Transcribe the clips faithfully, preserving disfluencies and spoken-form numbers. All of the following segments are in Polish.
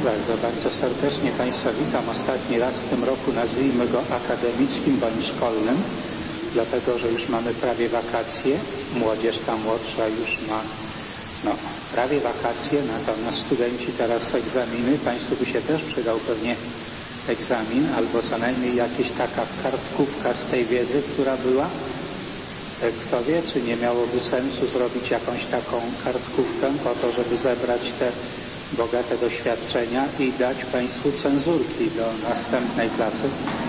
Bardzo, bardzo serdecznie Państwa witam. Ostatni raz w tym roku, nazwijmy go akademickim bądź szkolnym, dlatego że już mamy prawie wakacje. Młodzież ta młodsza już ma no, prawie wakacje, natomiast studenci teraz egzaminy. Państwu by się też przydał pewnie egzamin albo co najmniej jakaś taka kartkówka z tej wiedzy, która była. Kto wie, czy nie miałoby sensu zrobić jakąś taką kartkówkę po to, żeby zebrać te bogate doświadczenia i dać Państwu cenzurki do następnej klasy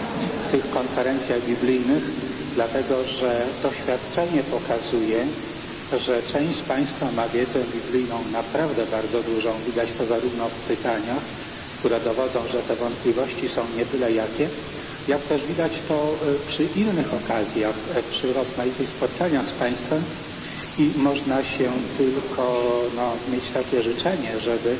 w tych konferencjach biblijnych, dlatego że doświadczenie pokazuje, że część z Państwa ma wiedzę biblijną naprawdę bardzo dużą. Widać to zarówno w pytaniach, które dowodzą, że te wątpliwości są nie byle jakie, jak też widać to przy innych okazjach, przy rozmaitych spotkaniach z Państwem i można się tylko no, mieć takie życzenie, żeby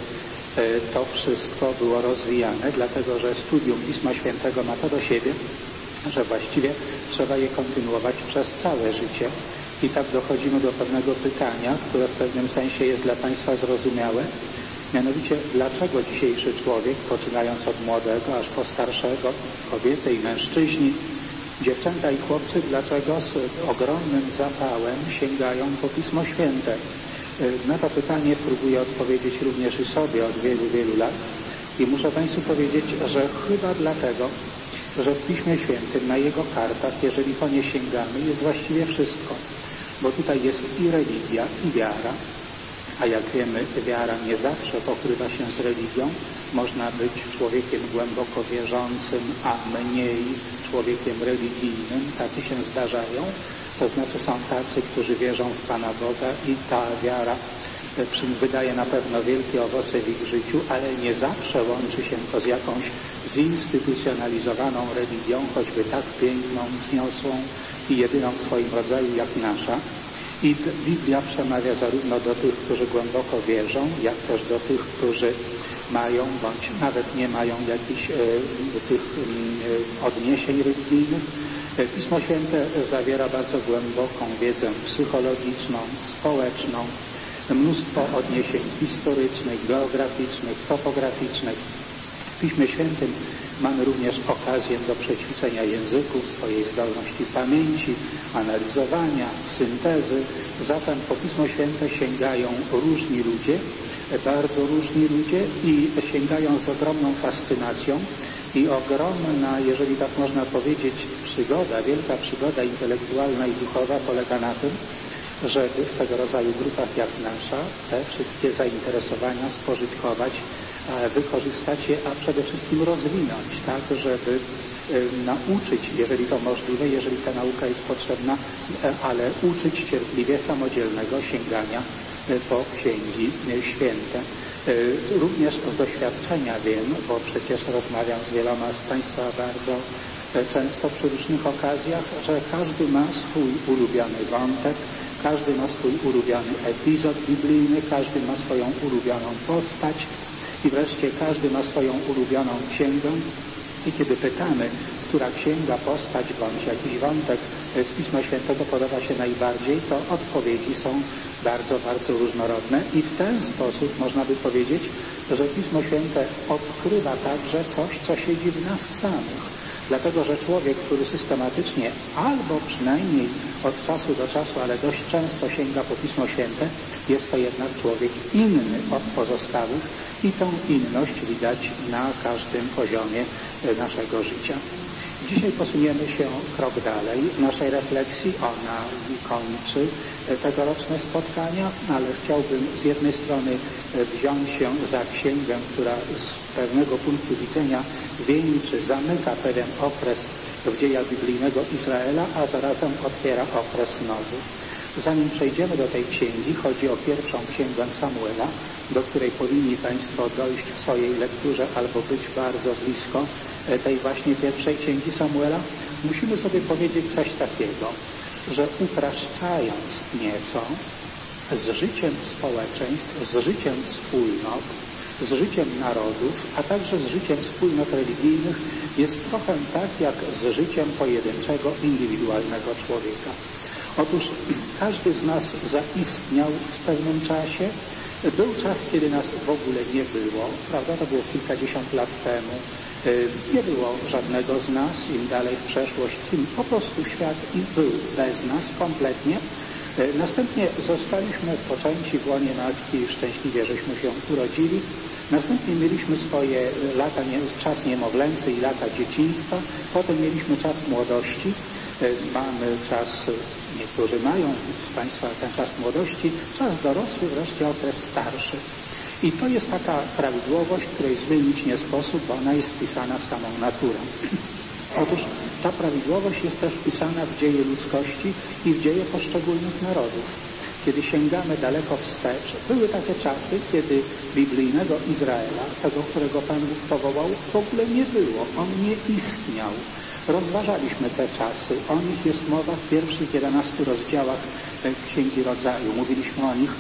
to wszystko było rozwijane, dlatego że studium Pisma Świętego ma to do siebie, że właściwie trzeba je kontynuować przez całe życie. I tak dochodzimy do pewnego pytania, które w pewnym sensie jest dla Państwa zrozumiałe. Mianowicie, dlaczego dzisiejszy człowiek, poczynając od młodego aż po starszego, kobiety i mężczyźni, dziewczęta i chłopcy, dlaczego z ogromnym zapałem sięgają po Pismo Święte? Na to pytanie próbuję odpowiedzieć również i sobie od wielu, wielu lat i muszę Państwu powiedzieć, że chyba dlatego, że w Piśmie Świętym, na jego kartach, jeżeli po nie sięgamy, jest właściwie wszystko, bo tutaj jest i religia, i wiara, a jak wiemy, wiara nie zawsze pokrywa się z religią. Można być człowiekiem głęboko wierzącym, a mniej człowiekiem religijnym. Tacy się zdarzają. To znaczy są tacy, którzy wierzą w Pana Boga i ta wiara wydaje na pewno wielkie owoce w ich życiu, ale nie zawsze łączy się to z jakąś zinstytucjonalizowaną religią, choćby tak piękną, wzniosłą i jedyną w swoim rodzaju jak nasza. I Biblia przemawia zarówno do tych, którzy głęboko wierzą, jak też do tych, którzy mają bądź nawet nie mają jakichś e, tych e, odniesień religijnych. Pismo Święte zawiera bardzo głęboką wiedzę psychologiczną, społeczną, mnóstwo odniesień historycznych, geograficznych, topograficznych. W Piśmie Świętym mamy również okazję do przećwiczenia języków, swojej zdolności pamięci, analizowania, syntezy. Zatem po Pismo Święte sięgają różni ludzie, bardzo różni ludzie i sięgają z ogromną fascynacją i ogromna, jeżeli tak można powiedzieć, przygoda, wielka przygoda intelektualna i duchowa polega na tym, żeby w tego rodzaju grupach jak nasza te wszystkie zainteresowania spożytkować, wykorzystać je, a przede wszystkim rozwinąć, tak, żeby y, nauczyć, jeżeli to możliwe, jeżeli ta nauka jest potrzebna, y, ale uczyć cierpliwie samodzielnego sięgania y, po Księgi y, Święte. Y, również z doświadczenia wiem, bo przecież rozmawiam z wieloma z Państwa bardzo y, często przy różnych okazjach, że każdy ma swój ulubiony wątek, każdy ma swój ulubiony epizod biblijny, każdy ma swoją ulubioną postać, i wreszcie każdy ma swoją ulubioną księgę i kiedy pytamy, która księga, postać bądź jakiś wątek z Pisma Świętego podoba się najbardziej, to odpowiedzi są bardzo, bardzo różnorodne i w ten sposób można by powiedzieć, że Pismo Święte odkrywa także coś, co siedzi w nas samych. Dlatego, że człowiek, który systematycznie albo przynajmniej od czasu do czasu, ale dość często sięga po Pismo Święte, jest to jednak człowiek inny od pozostałych i tą inność widać na każdym poziomie naszego życia. Dzisiaj posuniemy się krok dalej w naszej refleksji. Ona kończy tegoroczne spotkania, ale chciałbym z jednej strony wziąć się za księgę, która z pewnego punktu widzenia wieńczy, zamyka pewien okres w dziejach biblijnego Izraela, a zarazem otwiera okres nowy. Zanim przejdziemy do tej księgi, chodzi o pierwszą księgę Samuela, do której powinni Państwo dojść w swojej lekturze albo być bardzo blisko tej właśnie pierwszej księgi Samuela. Musimy sobie powiedzieć coś takiego, że upraszczając nieco z życiem społeczeństw, z życiem wspólnot, z życiem narodów, a także z życiem wspólnot religijnych jest trochę tak jak z życiem pojedynczego, indywidualnego człowieka. Otóż każdy z nas zaistniał w pewnym czasie Był czas, kiedy nas w ogóle nie było, prawda? To było kilkadziesiąt lat temu. Nie było żadnego z nas, im dalej w przeszłość, tym po prostu świat i był bez nas kompletnie. Następnie zostaliśmy poczęci w łonie matki, szczęśliwie żeśmy się urodzili. Następnie mieliśmy swoje lata, czas niemowlęcy i lata dzieciństwa. Potem mieliśmy czas młodości. Mamy czas, niektórzy mają z Państwa ten czas młodości, czas dorosły, wreszcie okres starszy. I to jest taka prawidłowość, której zmienić nie sposób, bo ona jest wpisana w samą naturę. Otóż ta prawidłowość jest też wpisana w dzieje ludzkości i w dzieje poszczególnych narodów. Kiedy sięgamy daleko wstecz, były takie czasy, kiedy biblijnego Izraela, tego, którego Pan Bóg powołał, w ogóle nie było. On nie istniał. Rozważaliśmy te czasy. O nich jest mowa w pierwszych jedenastu rozdziałach Księgi Rodzaju. Mówiliśmy o nich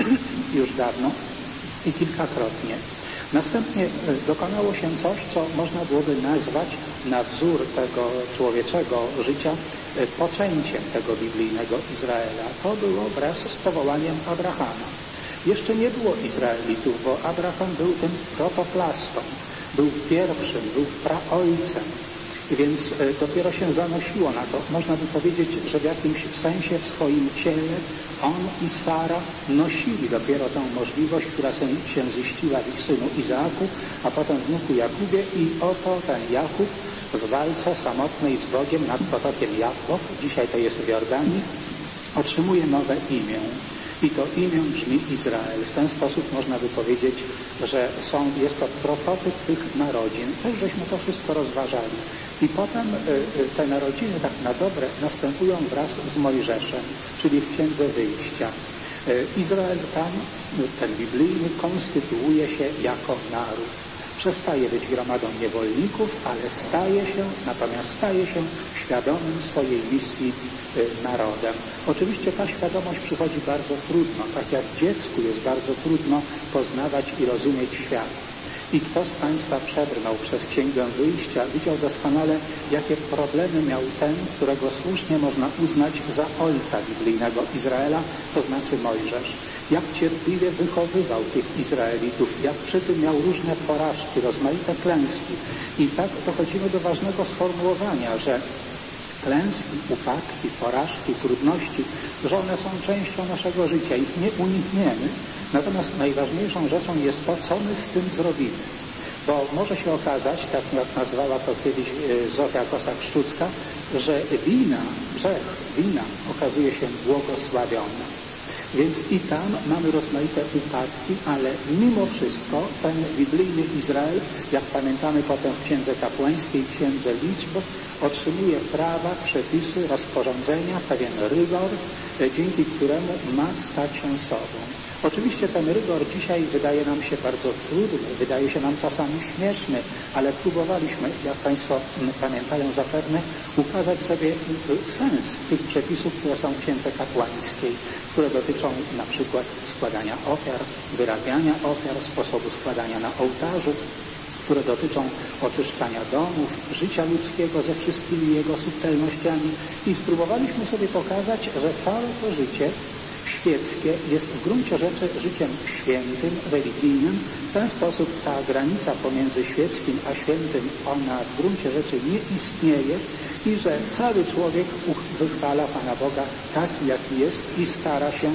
już dawno i kilkakrotnie. Następnie dokonało się coś, co można byłoby nazwać na wzór tego człowieczego życia poczęciem tego biblijnego Izraela. To było wraz z powołaniem Abrahama. Jeszcze nie było Izraelitów, bo Abraham był tym protoplastą, był pierwszym, był praojcem. Więc dopiero się zanosiło na to. Można by powiedzieć, że w jakimś sensie w swoim ciele on i Sara nosili dopiero tę możliwość, która się ziściła w ich synu Izaaku, a potem wnuku Jakubie i oto ten Jakub w walce samotnej z Bogiem nad potokiem Jabok, dzisiaj to jest w Jordanii, otrzymuje nowe imię. I to imię brzmi Izrael. W ten sposób można by powiedzieć, że są, jest to prototyp tych narodzin. Też żeśmy to wszystko rozważali. I potem y, te narodziny tak na dobre następują wraz z Mojżeszem, czyli w Księdze Wyjścia. Y, Izrael tam, ten biblijny, konstytuuje się jako naród. Przestaje być gromadą niewolników, ale staje się, natomiast staje się świadomym swojej misji y, narodem. Oczywiście ta świadomość przychodzi bardzo trudno, tak jak dziecku jest bardzo trudno poznawać i rozumieć świat. I kto z Państwa przebrnął przez Księgę Wyjścia, widział doskonale, jakie problemy miał ten, którego słusznie można uznać za ojca biblijnego Izraela, to znaczy Mojżesz. Jak cierpliwie wychowywał tych Izraelitów, jak przy tym miał różne porażki, rozmaite klęski. I tak dochodzimy do ważnego sformułowania, że klęski, upadki, porażki, trudności, że one są częścią naszego życia, ich nie unikniemy. Natomiast najważniejszą rzeczą jest to, co my z tym zrobimy. Bo może się okazać, tak jak nazwała to kiedyś Zofia Kosak-Szczucka, że wina, grzech, wina okazuje się błogosławiona. Więc i tam mamy rozmaite upadki, ale mimo wszystko ten biblijny Izrael, jak pamiętamy potem w Księdze Kapłańskiej, w Księdze Liczb, otrzymuje prawa, przepisy, rozporządzenia, pewien rygor, dzięki któremu ma stać się sobą. Oczywiście ten rygor dzisiaj wydaje nam się bardzo trudny, wydaje się nam czasami śmieszny, ale próbowaliśmy, jak Państwo pamiętają zapewne, ukazać sobie sens tych przepisów, które są w Księdze Kapłańskiej, które dotyczą na przykład składania ofiar, wyrabiania ofiar, sposobu składania na ołtarzu, które dotyczą oczyszczania domów, życia ludzkiego ze wszystkimi jego subtelnościami i spróbowaliśmy sobie pokazać, że całe to życie świeckie jest w gruncie rzeczy życiem świętym, religijnym. W ten sposób ta granica pomiędzy świeckim a świętym, ona w gruncie rzeczy nie istnieje i że cały człowiek wychwala Pana Boga taki, jaki jest i stara się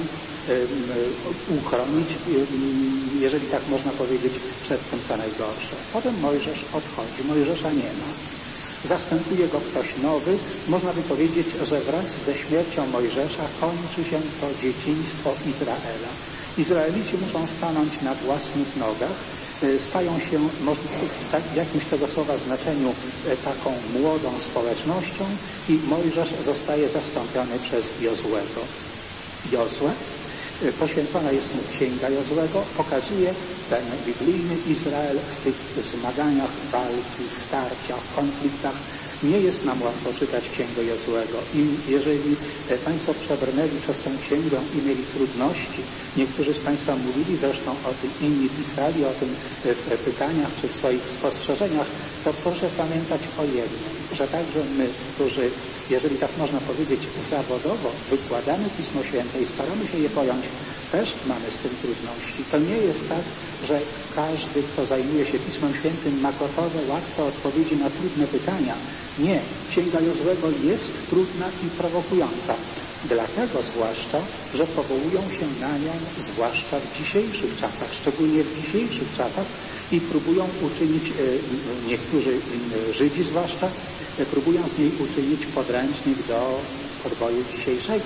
uchronić, jeżeli tak można powiedzieć, przed tym co najgorsze. Potem Mojżesz odchodzi, Mojżesza nie ma. Zastępuje go ktoś nowy. Można by powiedzieć, że wraz ze śmiercią Mojżesza kończy się to dzieciństwo Izraela. Izraelici muszą stanąć na własnych nogach, stają się w jakimś tego słowa znaczeniu taką młodą społecznością i Mojżesz zostaje zastąpiony przez Jozłego. Jozue, poświęcona jest mu Księga Jozłego, pokazuje ten biblijny Izrael w tych zmaganiach, walki, starciach, konfliktach. Nie jest nam łatwo czytać Księgę Jozłego. I jeżeli Państwo przebrnęli przez tę księgę i mieli trudności, niektórzy z Państwa mówili zresztą o tym, inni pisali o tym w pytaniach czy w swoich spostrzeżeniach, to proszę pamiętać o jednym, że także my, którzy, jeżeli tak można powiedzieć, zawodowo wykładamy Pismo Święte i staramy się je pojąć, też mamy z tym trudności. To nie jest tak, że każdy, kto zajmuje się Pismem Świętym, ma gotowe, łatwe odpowiedzi na trudne pytania. Nie. Księga Jozłego jest trudna i prowokująca. Dlatego zwłaszcza, że powołują się na nią zwłaszcza w dzisiejszych czasach, szczególnie w dzisiejszych czasach i próbują uczynić, niektórzy Żydzi zwłaszcza, próbują z niej uczynić podręcznik do podboju dzisiejszego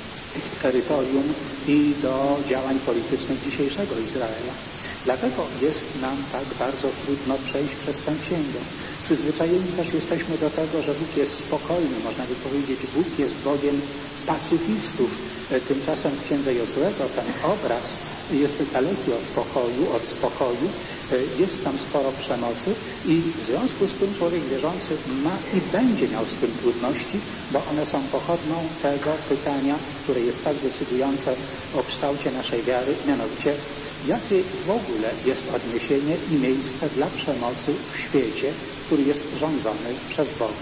terytorium i do działań politycznych dzisiejszego Izraela. Dlatego jest nam tak bardzo trudno przejść przez tę księgę. Przyzwyczajeni też jesteśmy do tego, że Bóg jest spokojny, można by powiedzieć, Bóg jest Bogiem pacyfistów. Tymczasem w księdze Jozłego ten obraz jest daleki od pokoju, od spokoju, jest tam sporo przemocy i w związku z tym człowiek wierzący ma i będzie miał z tym trudności, bo one są pochodną tego pytania, które jest tak decydujące o kształcie naszej wiary, mianowicie jakie w ogóle jest odniesienie i miejsce dla przemocy w świecie, który jest rządzony przez Boga.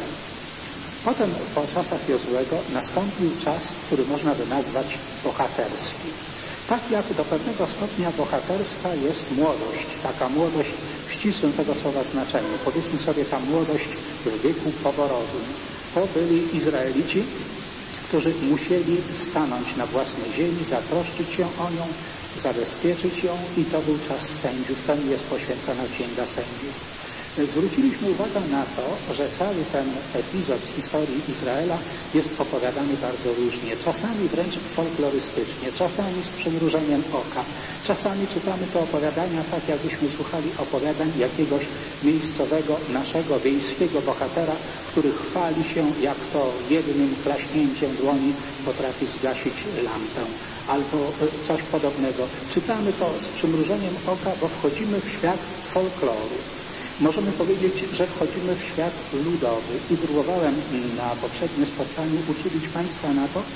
Potem po czasach Jozłego nastąpił czas, który można by nazwać bohaterski. Tak jak do pewnego stopnia bohaterska jest młodość, taka młodość w ścisłym tego słowa znaczeniu. Powiedzmy sobie, ta młodość w wieku poborowym. To byli Izraelici, którzy musieli stanąć na własnej ziemi, zatroszczyć się o nią, zabezpieczyć ją i to był czas sędziów. Temu jest poświęcona Księga Sędziów. Zwróciliśmy uwagę na to, że cały ten epizod z historii Izraela jest opowiadany bardzo różnie, czasami wręcz folklorystycznie, czasami z przymrużeniem oka. Czasami czytamy te opowiadania tak, jakbyśmy słuchali opowiadań jakiegoś miejscowego, naszego wiejskiego bohatera, który chwali się, jak to jednym klaśnięciem dłoni potrafi zgasić lampę albo coś podobnego. Czytamy to z przymrużeniem oka, bo wchodzimy w świat folkloru. Możemy powiedzieć, że wchodzimy w świat ludowy i próbowałem na poprzednim spotkaniu uczynić Państwa na to,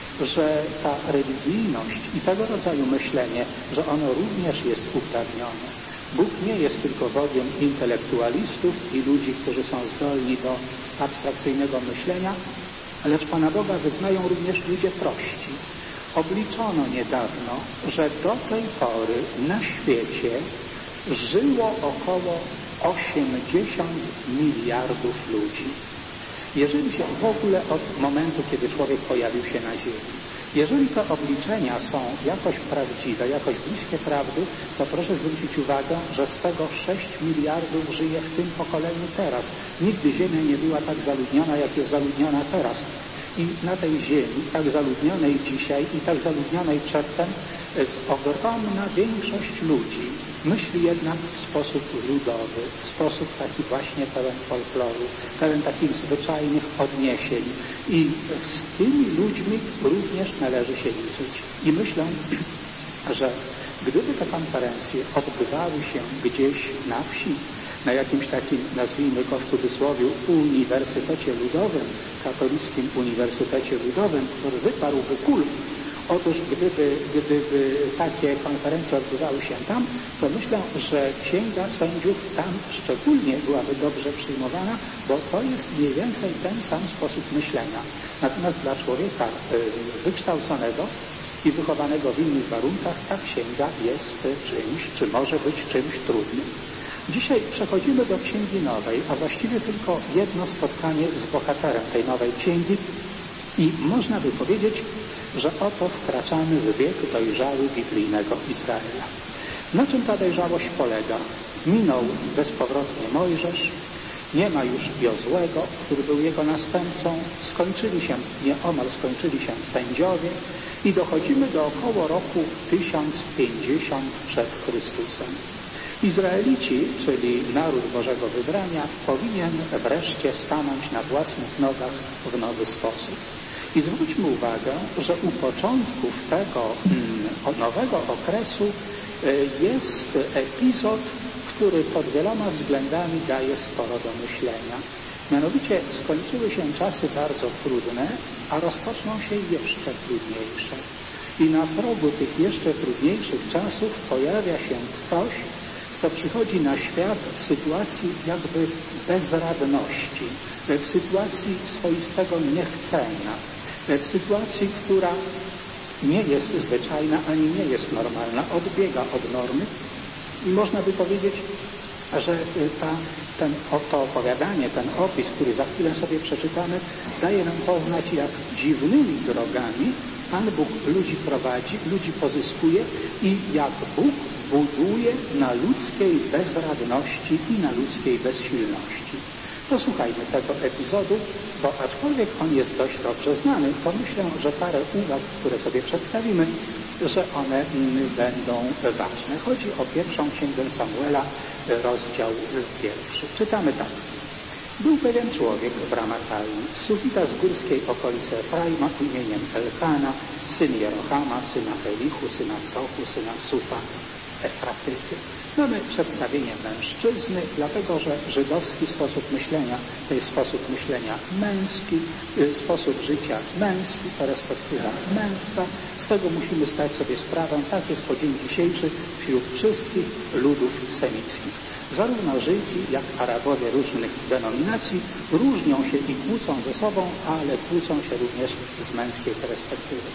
że ta religijność i tego rodzaju myślenie, że ono również jest uprawnione. Bóg nie jest tylko Bogiem intelektualistów i ludzi, którzy są zdolni do abstrakcyjnego myślenia, lecz Pana Boga wyznają również ludzie prości. Obliczono niedawno, że do tej pory na świecie żyło około osiemdziesiąt miliardów ludzi. Jeżeli się w ogóle od momentu, kiedy człowiek pojawił się na Ziemi, jeżeli te obliczenia są jakoś prawdziwe, jakoś bliskie prawdy, to proszę zwrócić uwagę, że z tego sześć miliardów żyje w tym pokoleniu teraz. Nigdy Ziemia nie była tak zaludniona, jak jest zaludniona teraz. I na tej ziemi, tak zaludnionej dzisiaj i tak zaludnionej przedtem, ogromna większość ludzi myśli jednak w sposób ludowy, w sposób taki właśnie pełen folkloru, pełen takich zwyczajnych odniesień. I z tymi ludźmi również należy się liczyć. I myślę, że gdyby te konferencje odbywały się gdzieś na wsi, na jakimś takim, nazwijmy go w cudzysłowie, uniwersytecie ludowym, katolickim uniwersytecie ludowym, który wyparłby kult. Otóż gdyby, gdyby takie konferencje odbywały się tam, to myślę, że Księga Sędziów tam szczególnie byłaby dobrze przyjmowana, bo to jest mniej więcej ten sam sposób myślenia. Natomiast dla człowieka wykształconego i wychowanego w innych warunkach ta księga jest czymś, czy może być czymś trudnym. Dzisiaj przechodzimy do Księgi Nowej, a właściwie tylko jedno spotkanie z bohaterem tej nowej księgi i można by powiedzieć, że oto wkraczamy w wiek dojrzały biblijnego Izraela. Na czym ta dojrzałość polega? Minął bezpowrotnie Mojżesz, nie ma już Jozłego, który był jego następcą, skończyli się, nieomal skończyli się sędziowie i dochodzimy do około roku tysiąc pięćdziesiąt przed Chrystusem. Izraelici, czyli naród Bożego wybrania, powinien wreszcie stanąć na własnych nogach w nowy sposób. I zwróćmy uwagę, że u początków tego mm, nowego okresu y, jest epizod, który pod wieloma względami daje sporo do myślenia. Mianowicie skończyły się czasy bardzo trudne, a rozpoczną się jeszcze trudniejsze. I na progu tych jeszcze trudniejszych czasów pojawia się ktoś, kto przychodzi na świat w sytuacji jakby bezradności, w sytuacji swoistego niechcenia, w sytuacji, która nie jest zwyczajna, ani nie jest normalna, odbiega od normy i można by powiedzieć, że ta, ten, to opowiadanie, ten opis, który za chwilę sobie przeczytamy, daje nam poznać, jak dziwnymi drogami Pan Bóg ludzi prowadzi, ludzi pozyskuje i jak Bóg buduje na ludzkiej bezradności i na ludzkiej bezsilności. Posłuchajmy tego epizodu, bo aczkolwiek on jest dość dobrze znany, to myślę, że parę uwag, które sobie przedstawimy, że one będą ważne. Chodzi o pierwszą księgę Samuela, rozdział pierwszy. Czytamy tak. Był pewien człowiek w Ramatalii, Sufita z górskiej okolicy Efraima imieniem Elkana, syn Jerohama, syna Elihu, syna Tochu, syna Sufa, Efratyty. Mamy przedstawienie mężczyzny, dlatego że żydowski sposób myślenia to jest sposób myślenia męski, sposób życia męski, perspektywa męska. Z tego musimy zdać sobie sprawę, tak jest po dzień dzisiejszy wśród wszystkich ludów semickich. Zarówno Żydzi, jak Arabowie różnych denominacji różnią się i kłócą ze sobą, ale kłócą się również z męskiej perspektywy.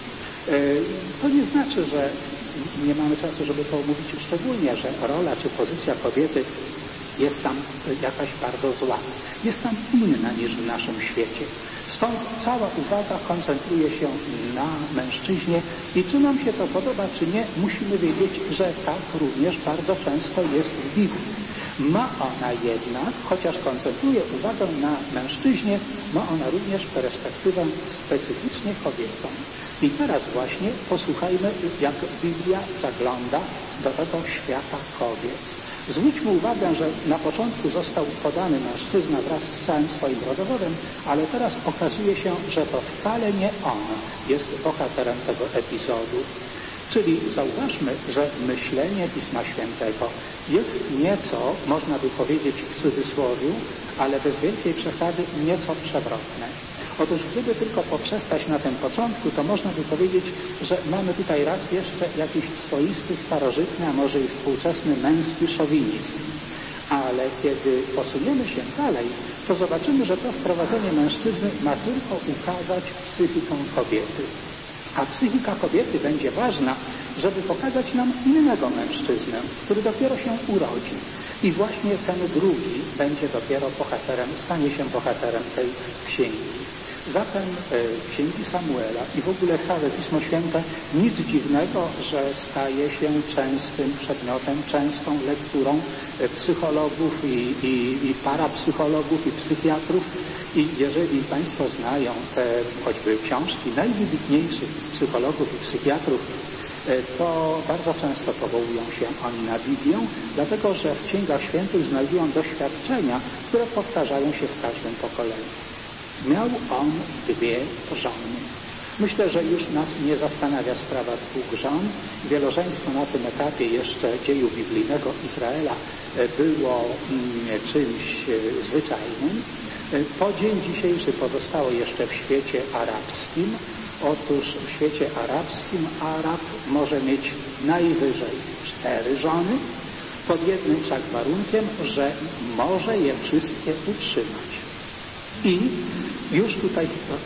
To nie znaczy, że nie mamy czasu, żeby to omówić szczególnie, że rola czy pozycja kobiety jest tam jakaś bardzo zła. Jest tam inna niż w naszym świecie. Stąd cała uwaga koncentruje się na mężczyźnie i czy nam się to podoba, czy nie, musimy wiedzieć, że tak również bardzo często jest w Biblii. Ma ona jednak, chociaż koncentruje uwagę na mężczyźnie, ma ona również perspektywę specyficznie kobiecą. I teraz właśnie posłuchajmy, jak Biblia zagląda do tego świata kobiet. Zwróćmy uwagę, że na początku został podany mężczyzna wraz z całym swoim rodowodem, ale teraz okazuje się, że to wcale nie on jest bohaterem tego epizodu. Czyli zauważmy, że myślenie Pisma Świętego jest nieco, można by powiedzieć w cudzysłowiu, ale bez wielkiej przesady, nieco przewrotne. Otóż gdyby tylko poprzestać na tym początku, to można by powiedzieć, że mamy tutaj raz jeszcze jakiś swoisty, starożytny, a może i współczesny męski szowinizm. Ale kiedy posuniemy się dalej, to zobaczymy, że to wprowadzenie mężczyzny ma tylko ukazać psychikę kobiety. A psychika kobiety będzie ważna, żeby pokazać nam innego mężczyznę, który dopiero się urodzi. I właśnie ten drugi będzie dopiero bohaterem, stanie się bohaterem tej księgi. Zatem e, księgi Samuela i w ogóle całe Pismo Święte, nic dziwnego, że staje się częstym przedmiotem, częstą lekturą e, psychologów i, i, i parapsychologów i psychiatrów. I jeżeli Państwo znają te choćby książki najwybitniejszych psychologów i psychiatrów, to bardzo często powołują się oni na Biblię, dlatego że w Księgach Świętych znajdują doświadczenia, które powtarzają się w każdym pokoleniu. Miał on dwie żony. Myślę, że już nas nie zastanawia sprawa dwóch żon. Wielożeństwo na tym etapie jeszcze dzieju biblijnego Izraela było czymś zwyczajnym. Po dzień dzisiejszy pozostało jeszcze w świecie arabskim. Otóż w świecie arabskim Arab może mieć najwyżej cztery żony, pod jednym wszak warunkiem, że może je wszystkie utrzymać. I już tutaj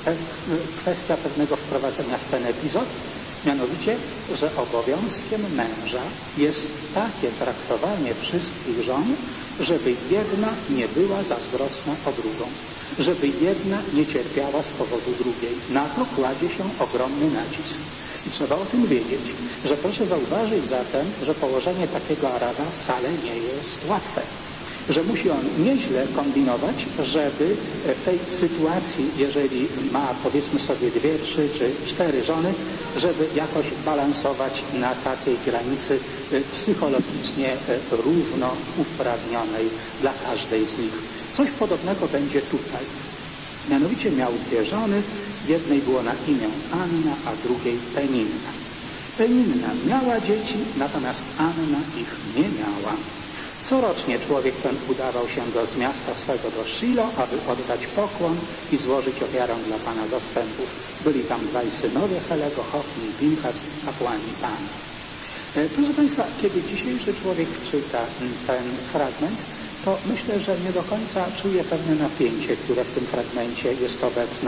kwestia pewnego wprowadzenia w ten epizod, mianowicie, że obowiązkiem męża jest takie traktowanie wszystkich żon, żeby jedna nie była zazdrosna o drugą, żeby jedna nie cierpiała z powodu drugiej. Na to kładzie się ogromny nacisk. I trzeba o tym wiedzieć, że proszę zauważyć zatem, że położenie takiego Araba wcale nie jest łatwe. Że musi on nieźle kombinować, żeby w tej sytuacji, jeżeli ma powiedzmy sobie dwie, trzy czy cztery żony, żeby jakoś balansować na takiej granicy psychologicznie równo uprawnionej dla każdej z nich. Coś podobnego będzie tutaj. Mianowicie miał dwie żony, jednej było na imię Anna, a drugiej Peninna. Peninna miała dzieci, natomiast Anna ich nie miała. Corocznie człowiek ten udawał się do z miasta swego do Shilo, aby oddać pokłon i złożyć ofiarę dla Pana zastępów. Byli tam dwaj synowie Helego, Hofni i Pinchas, kapłani Pana. Proszę Państwa, kiedy dzisiejszy człowiek czyta ten fragment, to myślę, że nie do końca czuje pewne napięcie, które w tym fragmencie jest obecne.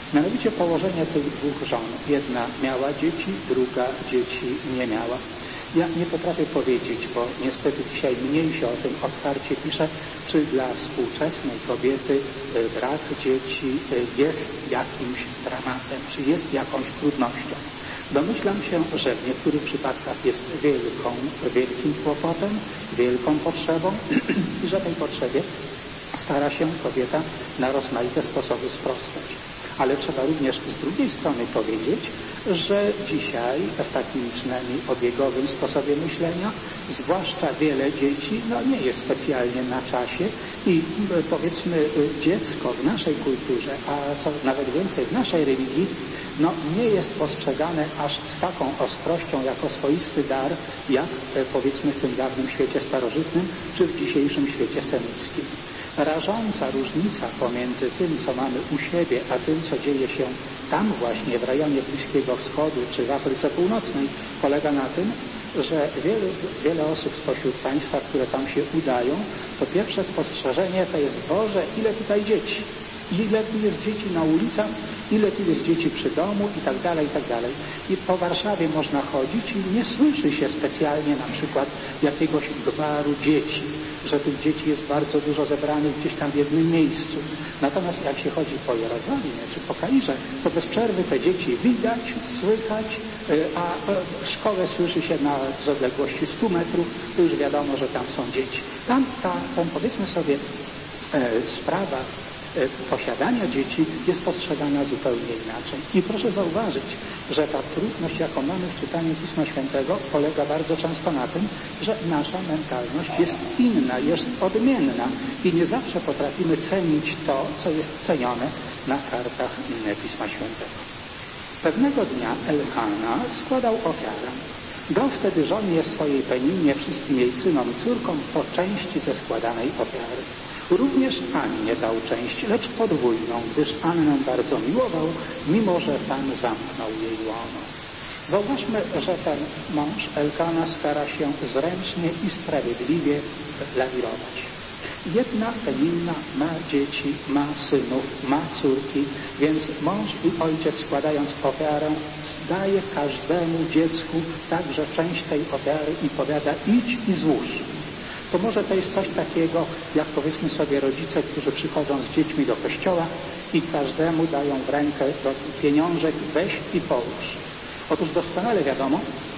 Mianowicie położenie tych dwóch żon. Jedna miała dzieci, druga dzieci nie miała. Ja nie potrafię powiedzieć, bo niestety dzisiaj mniej się o tym otwarcie pisze, czy dla współczesnej kobiety brak dzieci jest jakimś dramatem, czy jest jakąś trudnością. Domyślam się, że w niektórych przypadkach jest wielką, wielkim kłopotem, wielką potrzebą i że tej potrzebie stara się kobieta na rozmaite sposoby sprostać. Ale trzeba również z drugiej strony powiedzieć, że dzisiaj w takim przynajmniej obiegowym sposobie myślenia, zwłaszcza wiele dzieci, no nie jest specjalnie na czasie i powiedzmy dziecko w naszej kulturze, a to nawet więcej w naszej religii, no nie jest postrzegane aż z taką ostrością jako swoisty dar, jak powiedzmy w tym dawnym świecie starożytnym, czy w dzisiejszym świecie semickim. Rażąca różnica pomiędzy tym, co mamy u siebie, a tym, co dzieje się tam właśnie w rejonie Bliskiego Wschodu czy w Afryce Północnej, polega na tym, że wiele, wiele osób spośród Państwa, które tam się udają, to pierwsze spostrzeżenie to jest: Boże, ile tutaj dzieci, ile tu jest dzieci na ulicach, ile tu jest dzieci przy domu i tak dalej, i tak dalej. I po Warszawie można chodzić i nie słyszy się specjalnie na przykład jakiegoś gwaru dzieci, że tych dzieci jest bardzo dużo zebranych gdzieś tam w jednym miejscu. Natomiast jak się chodzi po Jerozolimie czy po Kairze, to bez przerwy te dzieci widać, słychać, a szkołę słyszy się na odległości stu metrów, to już wiadomo, że tam są dzieci. Tam ta, tam powiedzmy sobie e, sprawa posiadania dzieci jest postrzegana zupełnie inaczej. I proszę zauważyć, że ta trudność, jaką mamy w czytaniu Pisma Świętego, polega bardzo często na tym, że nasza mentalność jest inna, jest odmienna i nie zawsze potrafimy cenić to, co jest cenione na kartach Pisma Świętego. Pewnego dnia Elkana składał ofiarę. Dał wtedy żonie swojej Peninie, wszystkim jej synom i córkom po części ze składanej ofiary. Również Annie dał część, lecz podwójną, gdyż Annę bardzo miłował, mimo że Pan zamknął jej łono. Zauważmy, że ten mąż Elkana stara się zręcznie i sprawiedliwie lawirować. Jedna Penina ma dzieci, ma synów, ma córki, więc mąż i ojciec, składając ofiarę, daje każdemu dziecku także część tej ofiary i powiada: idź i złóż. To może to jest coś takiego, jak powiedzmy sobie rodzice, którzy przychodzą z dziećmi do kościoła i każdemu dają w rękę pieniążek: weź i połóż. Otóż doskonale wiadomo,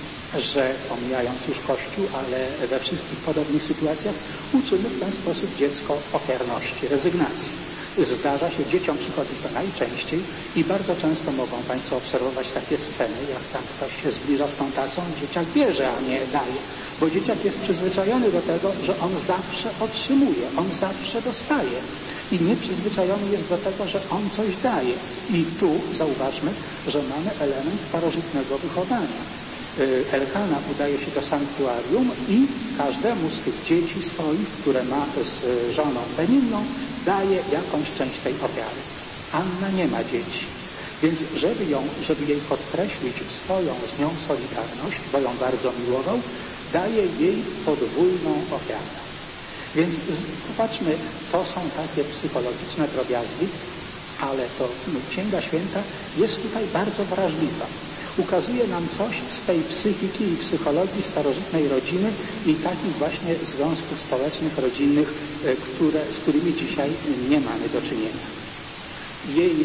że pomijając już Kościół, ale we wszystkich podobnych sytuacjach uczymy w ten sposób dziecko ofiarności, rezygnacji. Zdarza się, dzieciom przychodzi to najczęściej i bardzo często mogą Państwo obserwować takie sceny, jak tam ktoś się zbliża z tą tacą, dzieciak bierze, a nie daje. Bo dzieciak jest przyzwyczajony do tego, że on zawsze otrzymuje, on zawsze dostaje. I nieprzyzwyczajony jest do tego, że on coś daje. I tu zauważmy, że mamy element starożytnego wychowania. Elkana udaje się do sanktuarium i każdemu z tych dzieci swoich, które ma z żoną Peninną, daje jakąś część tej ofiary. Anna nie ma dzieci. Więc żeby ją, żeby jej podkreślić swoją z nią solidarność, bo ją bardzo miłował, daje jej podwójną ofiarę. Więc popatrzmy, to są takie psychologiczne drobiazgi, ale to no, Księga Święta jest tutaj bardzo wrażliwa. Ukazuje nam coś z tej psychiki i psychologii starożytnej rodziny i takich właśnie związków społecznych, rodzinnych, które, z którymi dzisiaj nie mamy do czynienia. Jej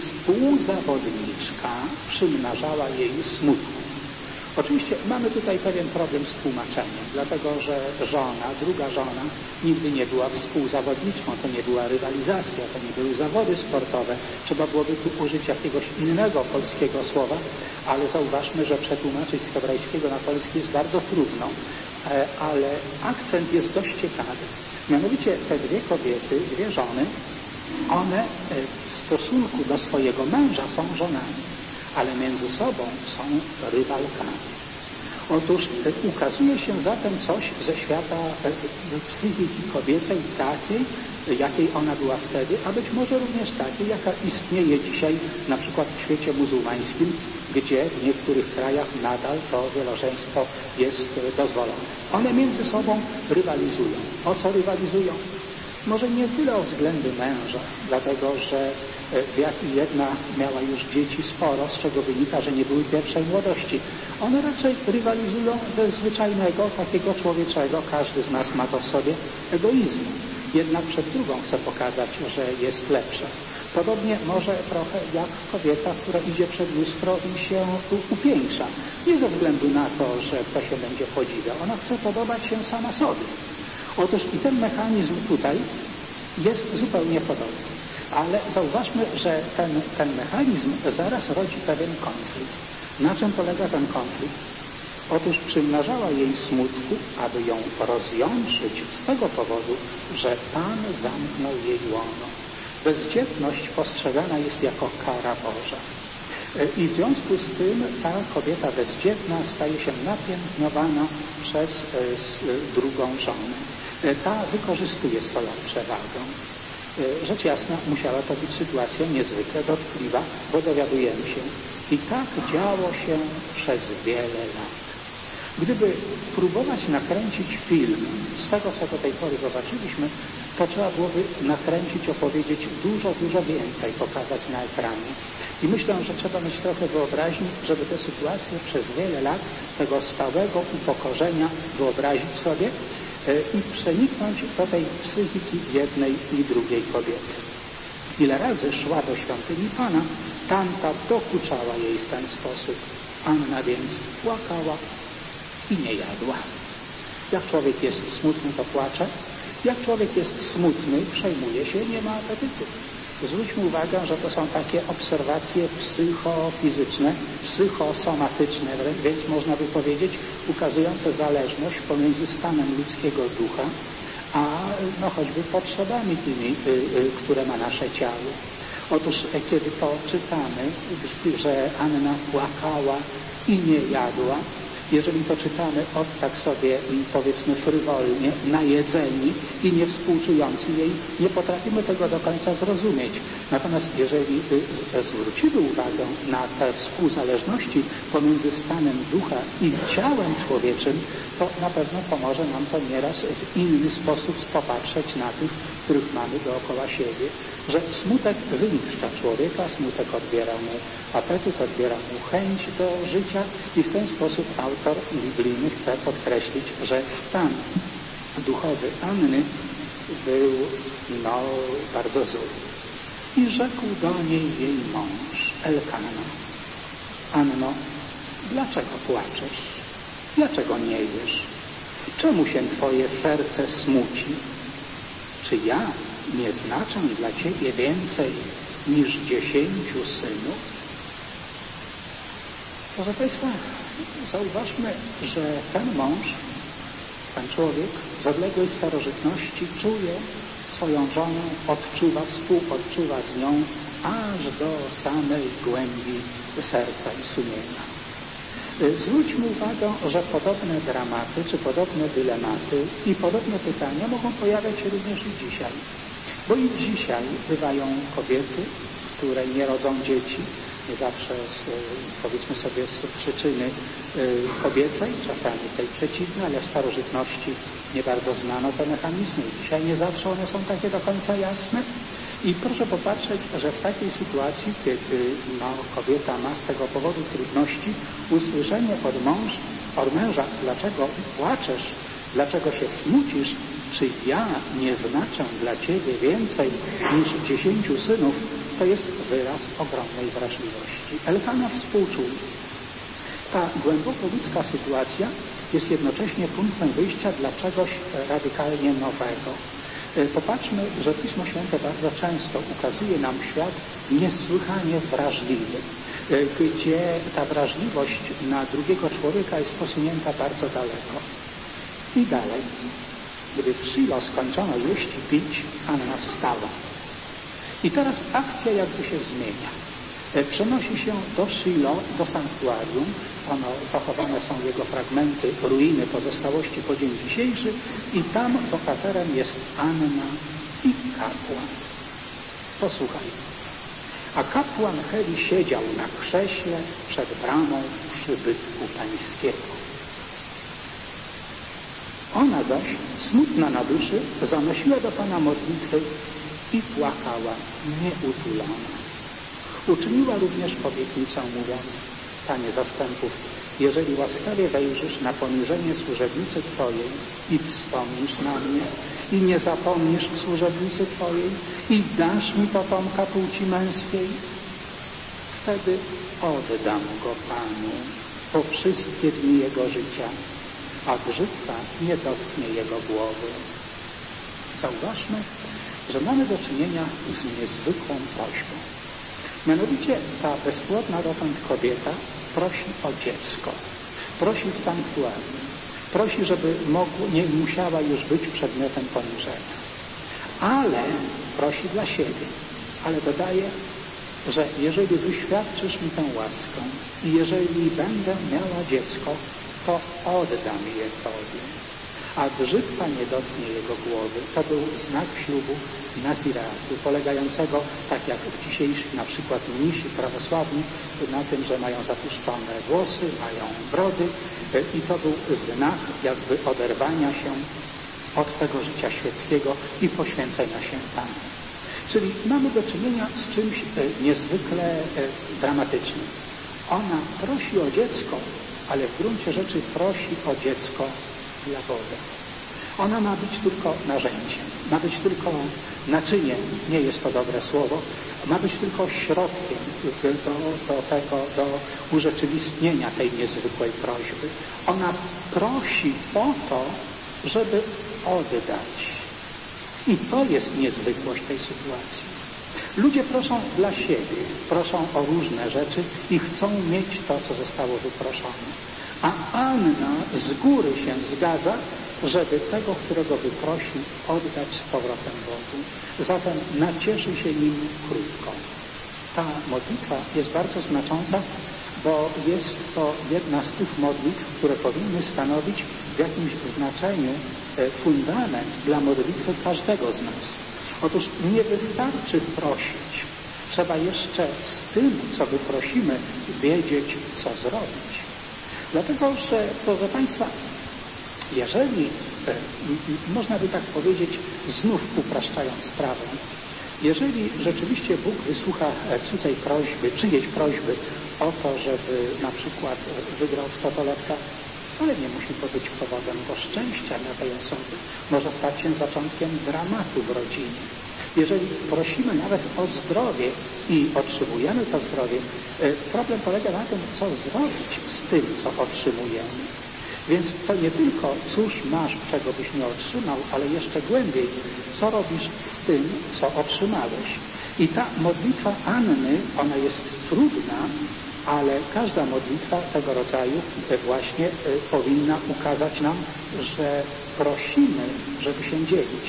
współzawodniczka przymnażała jej smutku. Oczywiście mamy tutaj pewien problem z tłumaczeniem, dlatego że żona, druga żona nigdy nie była współzawodniczką, to nie była rywalizacja, to nie były zawody sportowe. Trzeba byłoby tu użyć jakiegoś innego polskiego słowa, ale zauważmy, że przetłumaczyć z hebrajskiego na polski jest bardzo trudno, ale akcent jest dość ciekawy. Mianowicie te dwie kobiety, dwie żony, one w stosunku do swojego męża są żonami, ale między sobą są rywalkami. Otóż ukazuje się zatem coś ze świata psychiki kobiecej takiej, jakiej ona była wtedy, a być może również takiej, jaka istnieje dzisiaj na przykład w świecie muzułmańskim, gdzie w niektórych krajach nadal to wielożeństwo jest dozwolone. One między sobą rywalizują. O co rywalizują? Może nie tyle o względy męża, dlatego że Jedna miała już dzieci sporo, z czego wynika, że nie były pierwszej młodości. One raczej rywalizują ze zwyczajnego, takiego człowieczego, każdy z nas ma to w sobie, egoizmu. Jednak przed drugą chce pokazać, że jest lepsza. Podobnie może trochę jak kobieta, która idzie przed lustro i się upiększa. Nie ze względu na to, że kto się będzie podziwiał. Ona chce podobać się sama sobie. Otóż i ten mechanizm tutaj jest zupełnie podobny. Ale zauważmy, że ten, ten mechanizm zaraz rodzi pewien konflikt. Na czym polega ten konflikt? Otóż przymnażała jej smutku, aby ją rozjątrzyć z tego powodu, że Pan zamknął jej łono. Bezdzietność postrzegana jest jako kara Boża. I w związku z tym ta kobieta bezdzietna staje się napiętnowana przez drugą żonę. Ta wykorzystuje swoją przewagę. Rzecz jasna, musiała to być sytuacja niezwykle dotkliwa, bo dowiadujemy się. I tak działo się przez wiele lat. Gdyby próbować nakręcić film z tego, co do tej pory zobaczyliśmy, to trzeba byłoby nakręcić, opowiedzieć dużo, dużo więcej, pokazać na ekranie. I myślę, że trzeba mieć trochę wyobraźni, żeby tę sytuację przez wiele lat tego stałego upokorzenia wyobrazić sobie i przeniknąć do tej psychiki jednej i drugiej kobiety. Ile razy szła do świątyni Pana, tamta dokuczała jej w ten sposób. Anna więc płakała i nie jadła. Jak człowiek jest smutny, to płacze. Jak człowiek jest smutny, przejmuje się, nie ma apetytu. Zwróćmy uwagę, że to są takie obserwacje psychofizyczne, psychosomatyczne, więc można by powiedzieć, ukazujące zależność pomiędzy stanem ludzkiego ducha, a no choćby potrzebami tymi, y, y, które ma nasze ciało. Otóż kiedy to czytamy, że Anna płakała i nie jadła, jeżeli to czytamy od tak sobie, powiedzmy, frywolnie, najedzeni i nie współczujący jej, nie potrafimy tego do końca zrozumieć. Natomiast jeżeli zwrócimy uwagę na te współzależności pomiędzy stanem ducha i ciałem człowieczym, to na pewno pomoże nam to nieraz w inny sposób popatrzeć na tych, których mamy dookoła siebie, że smutek wyniszcza człowieka, smutek odbiera mu apetyt, odbiera mu chęć do życia i w ten sposób autor biblijny chce podkreślić, że stan duchowy Anny był no, bardzo zły. I rzekł do niej jej mąż, Elkana: Anno, dlaczego płaczesz? Dlaczego nie jesz? Czemu się twoje serce smuci? Czy ja nie znaczę dla ciebie więcej niż dziesięciu synów? Proszę Państwa, zauważmy, że ten mąż, ten człowiek z odległej starożytności czuje swoją żonę, odczuwa, współodczuwa z nią aż do samej głębi serca i sumienia. Zwróćmy uwagę, że podobne dramaty, czy podobne dylematy i podobne pytania mogą pojawiać się również i dzisiaj. Bo i dzisiaj bywają kobiety, które nie rodzą dzieci, nie zawsze z, powiedzmy sobie z przyczyny kobiecej, czasami tej przeciwnej, ale w starożytności nie bardzo znano te mechanizmy. Dzisiaj nie zawsze one są takie do końca jasne. I proszę popatrzeć, że w takiej sytuacji, kiedy no, kobieta ma z tego powodu trudności, usłyszenie od, mąż, od męża, dlaczego płaczesz, dlaczego się smucisz, czy ja nie znaczę dla ciebie więcej niż dziesięciu synów, to jest wyraz ogromnej wrażliwości. Elkana współczuje. Ta głęboko ludzka sytuacja jest jednocześnie punktem wyjścia dla czegoś radykalnie nowego. Popatrzmy, że Pismo Święte bardzo często ukazuje nam świat niesłychanie wrażliwy, gdzie ta wrażliwość na drugiego człowieka jest posunięta bardzo daleko. I dalej, gdy w Shilo skończono jeść i pić, Anna wstała. I teraz akcja jakby się zmienia. Przenosi się do Shilo, do sanktuarium. Ono, zachowane są jego fragmenty, ruiny, pozostałości po dzień dzisiejszy i tam bohaterem jest Anna i kapłan. Posłuchaj. A kapłan Heli siedział na krześle przed bramą przybytku pańskiego. Ona zaś, smutna na duszy, zanosiła do Pana modlitwy i płakała nieutulona. Uczyniła również obietnicę, mówiąc: Panie zastępów, jeżeli łaskawie wejrzysz na poniżenie służebnicy Twojej i wspomnisz na mnie i nie zapomnisz służebnicy Twojej i dasz mi potomka płci męskiej, wtedy oddam go Panu po wszystkie dni jego życia, a brzytwa nie dotknie jego głowy. Zauważmy, że mamy do czynienia z niezwykłą prośbą. Mianowicie ta bezpłodna dotąd kobieta prosi o dziecko. Prosi w sanktuarium. Prosi, żeby mogło, nie musiała już być przedmiotem poniżenia. Ale prosi dla siebie. Ale dodaje, że jeżeli wyświadczysz mi tę łaskę i jeżeli będę miała dziecko, to oddam je Tobie, a brzytwa nie dotknie jego głowy. To był znak ślubu Naziratu, polegającego, tak jak w dzisiejszych na przykład mnisi prawosławni, na tym, że mają zapuszczone włosy, mają brody i to był znak jakby oderwania się od tego życia świeckiego i poświęcenia się Panu. Czyli mamy do czynienia z czymś niezwykle dramatycznym. Ona prosi o dziecko, ale w gruncie rzeczy prosi o dziecko dla Boga. Ona ma być tylko narzędziem, ma być tylko naczyniem, nie jest to dobre słowo, ma być tylko środkiem do, do tego, do urzeczywistnienia tej niezwykłej prośby. Ona prosi po to, żeby oddać. I to jest niezwykłość tej sytuacji. Ludzie proszą dla siebie, proszą o różne rzeczy i chcą mieć to, co zostało wyproszone. A Anna z góry się zgadza, żeby tego, którego wyprosi, oddać z powrotem Bogu. Zatem nacieszy się nim krótko. Ta modlitwa jest bardzo znacząca, bo jest to jedna z tych modlitw, które powinny stanowić w jakimś znaczeniu fundament dla modlitwy każdego z nas. Otóż nie wystarczy prosić. Trzeba jeszcze z tym, co wyprosimy, wiedzieć, co zrobić. Dlatego, że, proszę Państwa, jeżeli, można by tak powiedzieć, znów upraszczając sprawę, jeżeli rzeczywiście Bóg wysłucha cudzej prośby, czyjejś prośby o to, żeby na przykład wygrał w totolotka, wcale nie musi to być powodem do szczęścia dla tej osoby. Może stać się zaczątkiem dramatu w rodzinie. Jeżeli prosimy nawet o zdrowie i otrzymujemy to zdrowie, problem polega na tym, co zrobić z tym, co otrzymujemy. Więc to nie tylko, cóż masz, czego byś nie otrzymał, ale jeszcze głębiej, co robisz z tym, co otrzymałeś. I ta modlitwa Anny, ona jest trudna, ale każda modlitwa tego rodzaju właśnie powinna ukazać nam, że prosimy, żeby się dzielić.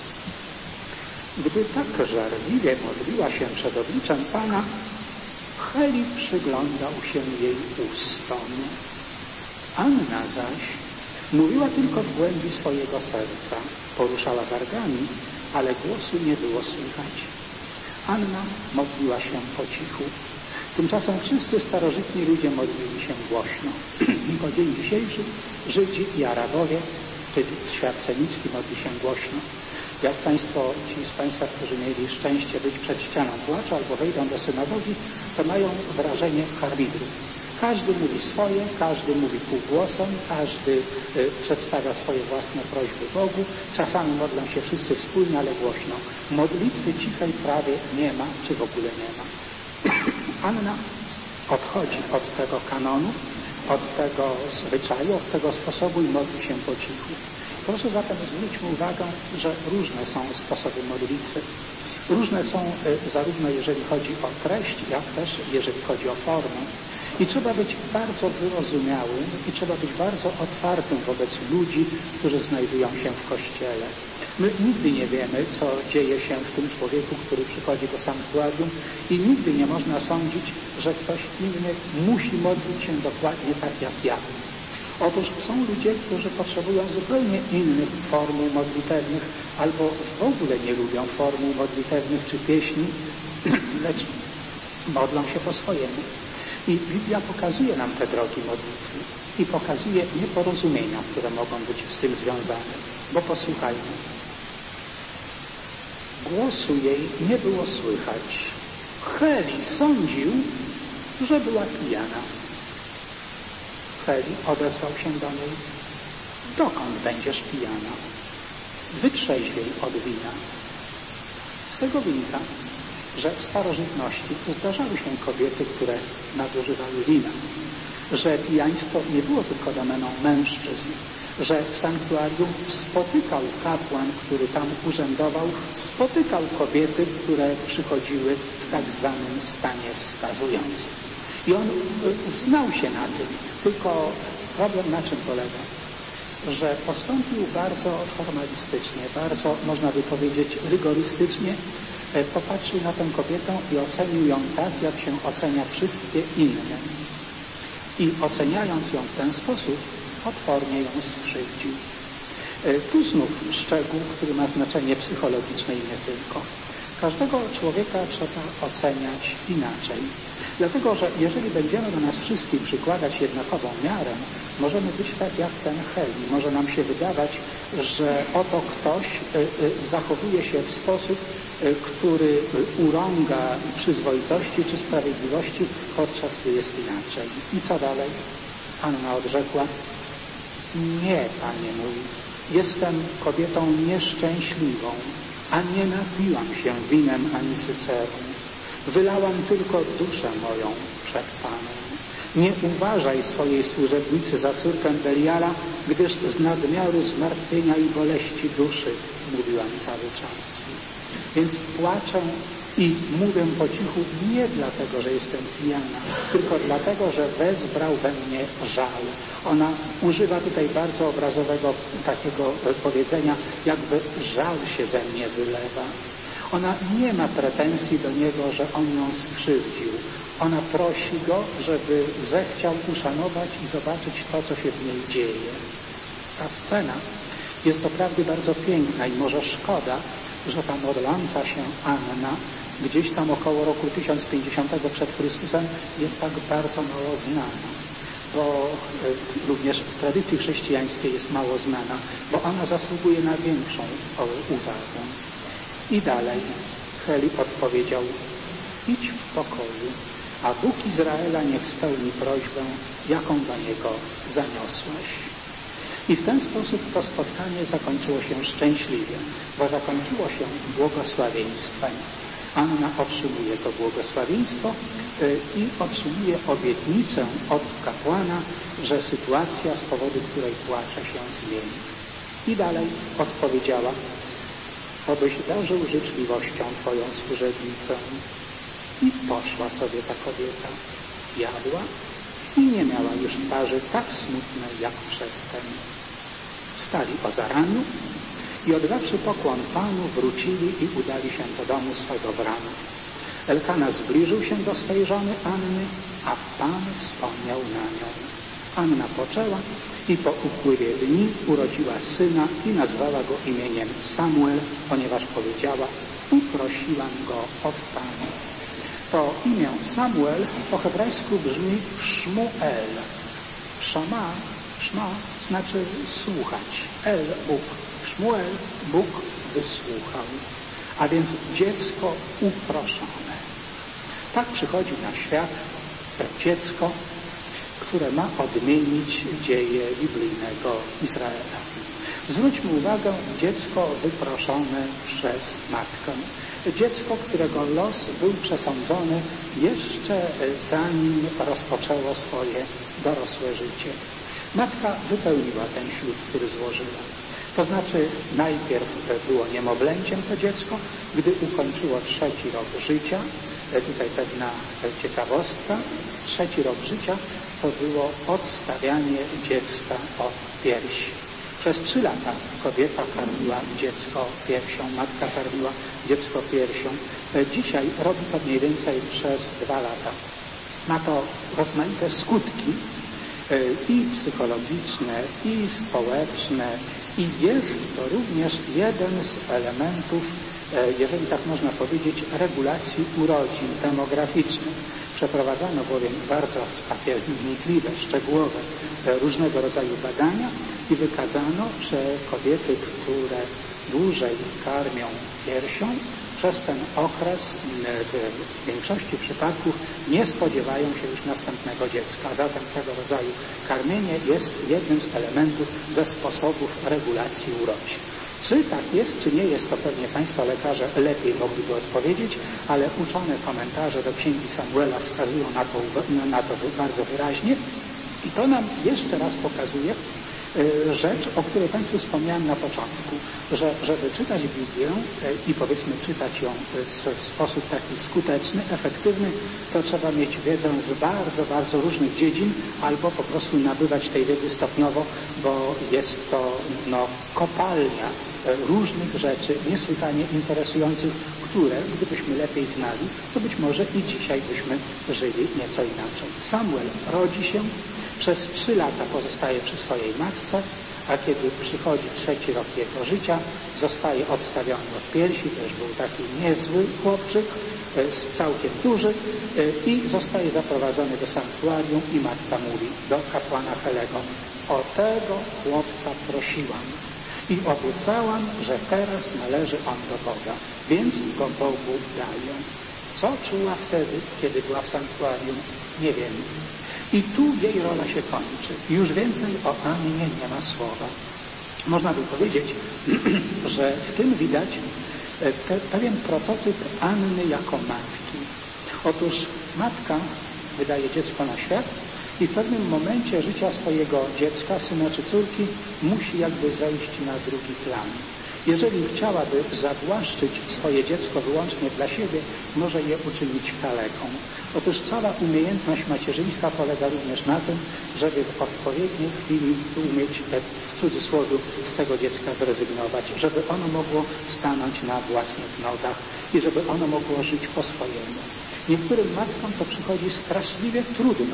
Gdy tak żarliwie modliła się przed obliczem Pana, Heli przyglądał się jej ustom. Anna zaś mówiła tylko w głębi swojego serca, poruszała wargami, ale głosu nie było słychać. Anna modliła się po cichu. Tymczasem wszyscy starożytni ludzie modlili się głośno. I po dzień dzisiejszy Żydzi i Arabowie, czyli świat semicki, modli się głośno. Jak Państwo, ci z Państwa, którzy mieli szczęście być przed ścianą płaczu albo wejdą do synagogi, to mają wrażenie harmidru. Każdy mówi swoje, każdy mówi półgłosem, każdy y, przedstawia swoje własne prośby Bogu. Czasami modlą się wszyscy wspólnie, ale głośno. Modlitwy cichej prawie nie ma, czy w ogóle nie ma. Anna odchodzi od tego kanonu, od tego zwyczaju, od tego sposobu i modli się po cichu. Proszę zatem zwróćmy uwagę, że różne są sposoby modlitwy. Różne są y, zarówno jeżeli chodzi o treść, jak też jeżeli chodzi o formę. I trzeba być bardzo wyrozumiałym i trzeba być bardzo otwartym wobec ludzi, którzy znajdują się w Kościele. My nigdy nie wiemy, co dzieje się w tym człowieku, który przychodzi do sanktuarium i nigdy nie można sądzić, że ktoś inny musi modlić się dokładnie tak jak ja. Otóż są ludzie, którzy potrzebują zupełnie innych formuł modlitewnych albo w ogóle nie lubią formuł modlitewnych czy pieśni, lecz modlą się po swojemu. I Biblia pokazuje nam te drogi modlitwy i pokazuje nieporozumienia, które mogą być z tym związane. Bo posłuchajmy. Głosu jej nie było słychać. Heli sądził, że była pijana. Heli odezwał się do niej: dokąd będziesz pijana? Wytrzeźwiej od wina. Z tego wynika, że w starożytności zdarzały się kobiety, które nadużywały wina, że pijaństwo nie było tylko domeną mężczyzn, że w sanktuarium spotykał kapłan, który tam urzędował, spotykał kobiety, które przychodziły w tak zwanym stanie wskazującym. I on znał się na tym, tylko problem na czym polega? Że postąpił bardzo formalistycznie, bardzo, można by powiedzieć, rygorystycznie, popatrzył na tę kobietę i ocenił ją tak, jak się ocenia wszystkie inne. I oceniając ją w ten sposób, potwornie ją skrzywdził. Tu znów szczegół, który ma znaczenie psychologiczne i nie tylko. Każdego człowieka trzeba oceniać inaczej. Dlatego, że jeżeli będziemy do nas wszystkich przykładać jednakową miarę, możemy być tak jak ten Heli. Może nam się wydawać, że oto ktoś zachowuje się w sposób, który urąga przyzwoitości czy sprawiedliwości, podczas gdy jest inaczej. I co dalej? Anna odrzekła: nie, panie mój, jestem kobietą nieszczęśliwą, a nie napiłam się winem ani cycerą. Wylałam tylko duszę moją przed Panem. Nie uważaj swojej służebnicy za córkę Beliala, gdyż z nadmiaru zmartwienia i boleści duszy mówiłam cały czas. Więc płaczę i mówię po cichu nie dlatego, że jestem pijana, tylko dlatego, że wezbrał we mnie żal. Ona używa tutaj bardzo obrazowego takiego powiedzenia, jakby żal się ze mnie wylewa. Ona nie ma pretensji do niego, że on ją skrzywdził. Ona prosi go, żeby zechciał uszanować i zobaczyć to, co się w niej dzieje. Ta scena jest doprawdy bardzo piękna i może szkoda, że ta modląca się Anna gdzieś tam około roku tysiąc pięćdziesiątego przed Chrystusem jest tak bardzo mało znana, bo y, również w tradycji chrześcijańskiej jest mało znana, bo ona zasługuje na większą o, uwagę. I dalej Heli odpowiedział: idź w pokoju, a Bóg Izraela niech spełni prośbę, jaką do Niego zaniosłeś. I w ten sposób to spotkanie zakończyło się szczęśliwie, bo zakończyło się błogosławieństwem. Anna otrzymuje to błogosławieństwo i otrzymuje obietnicę od kapłana, że sytuacja, z powodu której płacze, się zmieni. I dalej odpowiedziała: obyś darzył życzliwością Twoją służebnicę. I poszła sobie ta kobieta. Jadła i nie miała już twarzy tak smutnej jak przedtem. Wstali o zaraniu i oddawszy pokłon Panu, wrócili i udali się do domu swego w rano. Elkana zbliżył się do swej żony Anny, a Pan wspomniał na nią. Anna poczęła i po upływie dni urodziła syna i nazwała go imieniem Samuel, ponieważ powiedziała: uprosiłam go od Pana. To imię Samuel po hebrajsku brzmi Szmuel. Szama, szma znaczy słuchać. El, Bóg. Szmuel, Bóg wysłuchał. A więc dziecko uproszone. Tak przychodzi na świat dziecko, które ma odmienić dzieje biblijnego Izraela. Zwróćmy uwagę, dziecko wyproszone przez matkę. Dziecko, którego los był przesądzony jeszcze zanim rozpoczęło swoje dorosłe życie. Matka wypełniła ten ślub, który złożyła. To znaczy najpierw było niemowlęciem to dziecko, gdy ukończyło trzeci rok życia. Tutaj pewna ciekawostka. Trzeci rok życia to było odstawianie dziecka od piersi. Przez trzy lata kobieta karmiła dziecko piersią, matka karmiła dziecko piersią. Dzisiaj robi to mniej więcej przez dwa lata. Ma to rozmaite skutki i psychologiczne, i społeczne, i jest to również jeden z elementów, jeżeli tak można powiedzieć, regulacji urodzin demograficznych. Przeprowadzano bowiem bardzo takie wnikliwe, szczegółowe różnego rodzaju badania i wykazano, że kobiety, które dłużej karmią piersią, przez ten okres w większości przypadków nie spodziewają się już następnego dziecka. Zatem tego rodzaju karmienie jest jednym z elementów ze sposobów regulacji urodzin. Czy tak jest, czy nie jest, to pewnie Państwo lekarze lepiej mogliby odpowiedzieć, ale uczone komentarze do Księgi Samuela wskazują na to, na to bardzo wyraźnie i to nam jeszcze raz pokazuje rzecz, o której Państwu wspomniałem na początku, że żeby czytać Biblię i powiedzmy czytać ją w sposób taki skuteczny, efektywny, to trzeba mieć wiedzę z bardzo, bardzo różnych dziedzin albo po prostu nabywać tej wiedzy stopniowo, bo jest to no, kopalnia różnych rzeczy niesłychanie interesujących, które gdybyśmy lepiej znali, to być może i dzisiaj byśmy żyli nieco inaczej. Samuel rodzi się, przez trzy lata pozostaje przy swojej matce, a kiedy przychodzi trzeci rok jego życia, zostaje odstawiony od piersi, też był taki niezły chłopczyk, całkiem duży, i zostaje zaprowadzony do sanktuarium i matka mówi do kapłana Helego: o tego chłopca prosiłam i obiecałam, że teraz należy on do Boga, więc go Bogu daję. Co czuła wtedy, kiedy była w sanktuarium? Nie wiem. I tu jej rola się kończy. Już więcej o Annie nie ma słowa. Można by powiedzieć, że w tym widać pe pewien prototyp Anny jako matki. Otóż matka wydaje dziecko na świat i w pewnym momencie życia swojego dziecka, syna czy córki, musi jakby zejść na drugi plan. Jeżeli chciałaby zawłaszczyć swoje dziecko wyłącznie dla siebie, może je uczynić kaleką. Otóż cała umiejętność macierzyństwa polega również na tym, żeby w odpowiedniej chwili umieć, w cudzysłowie, z tego dziecka zrezygnować, żeby ono mogło stanąć na własnych nogach i żeby ono mogło żyć po swojemu. Niektórym matkom to przychodzi straszliwie trudno.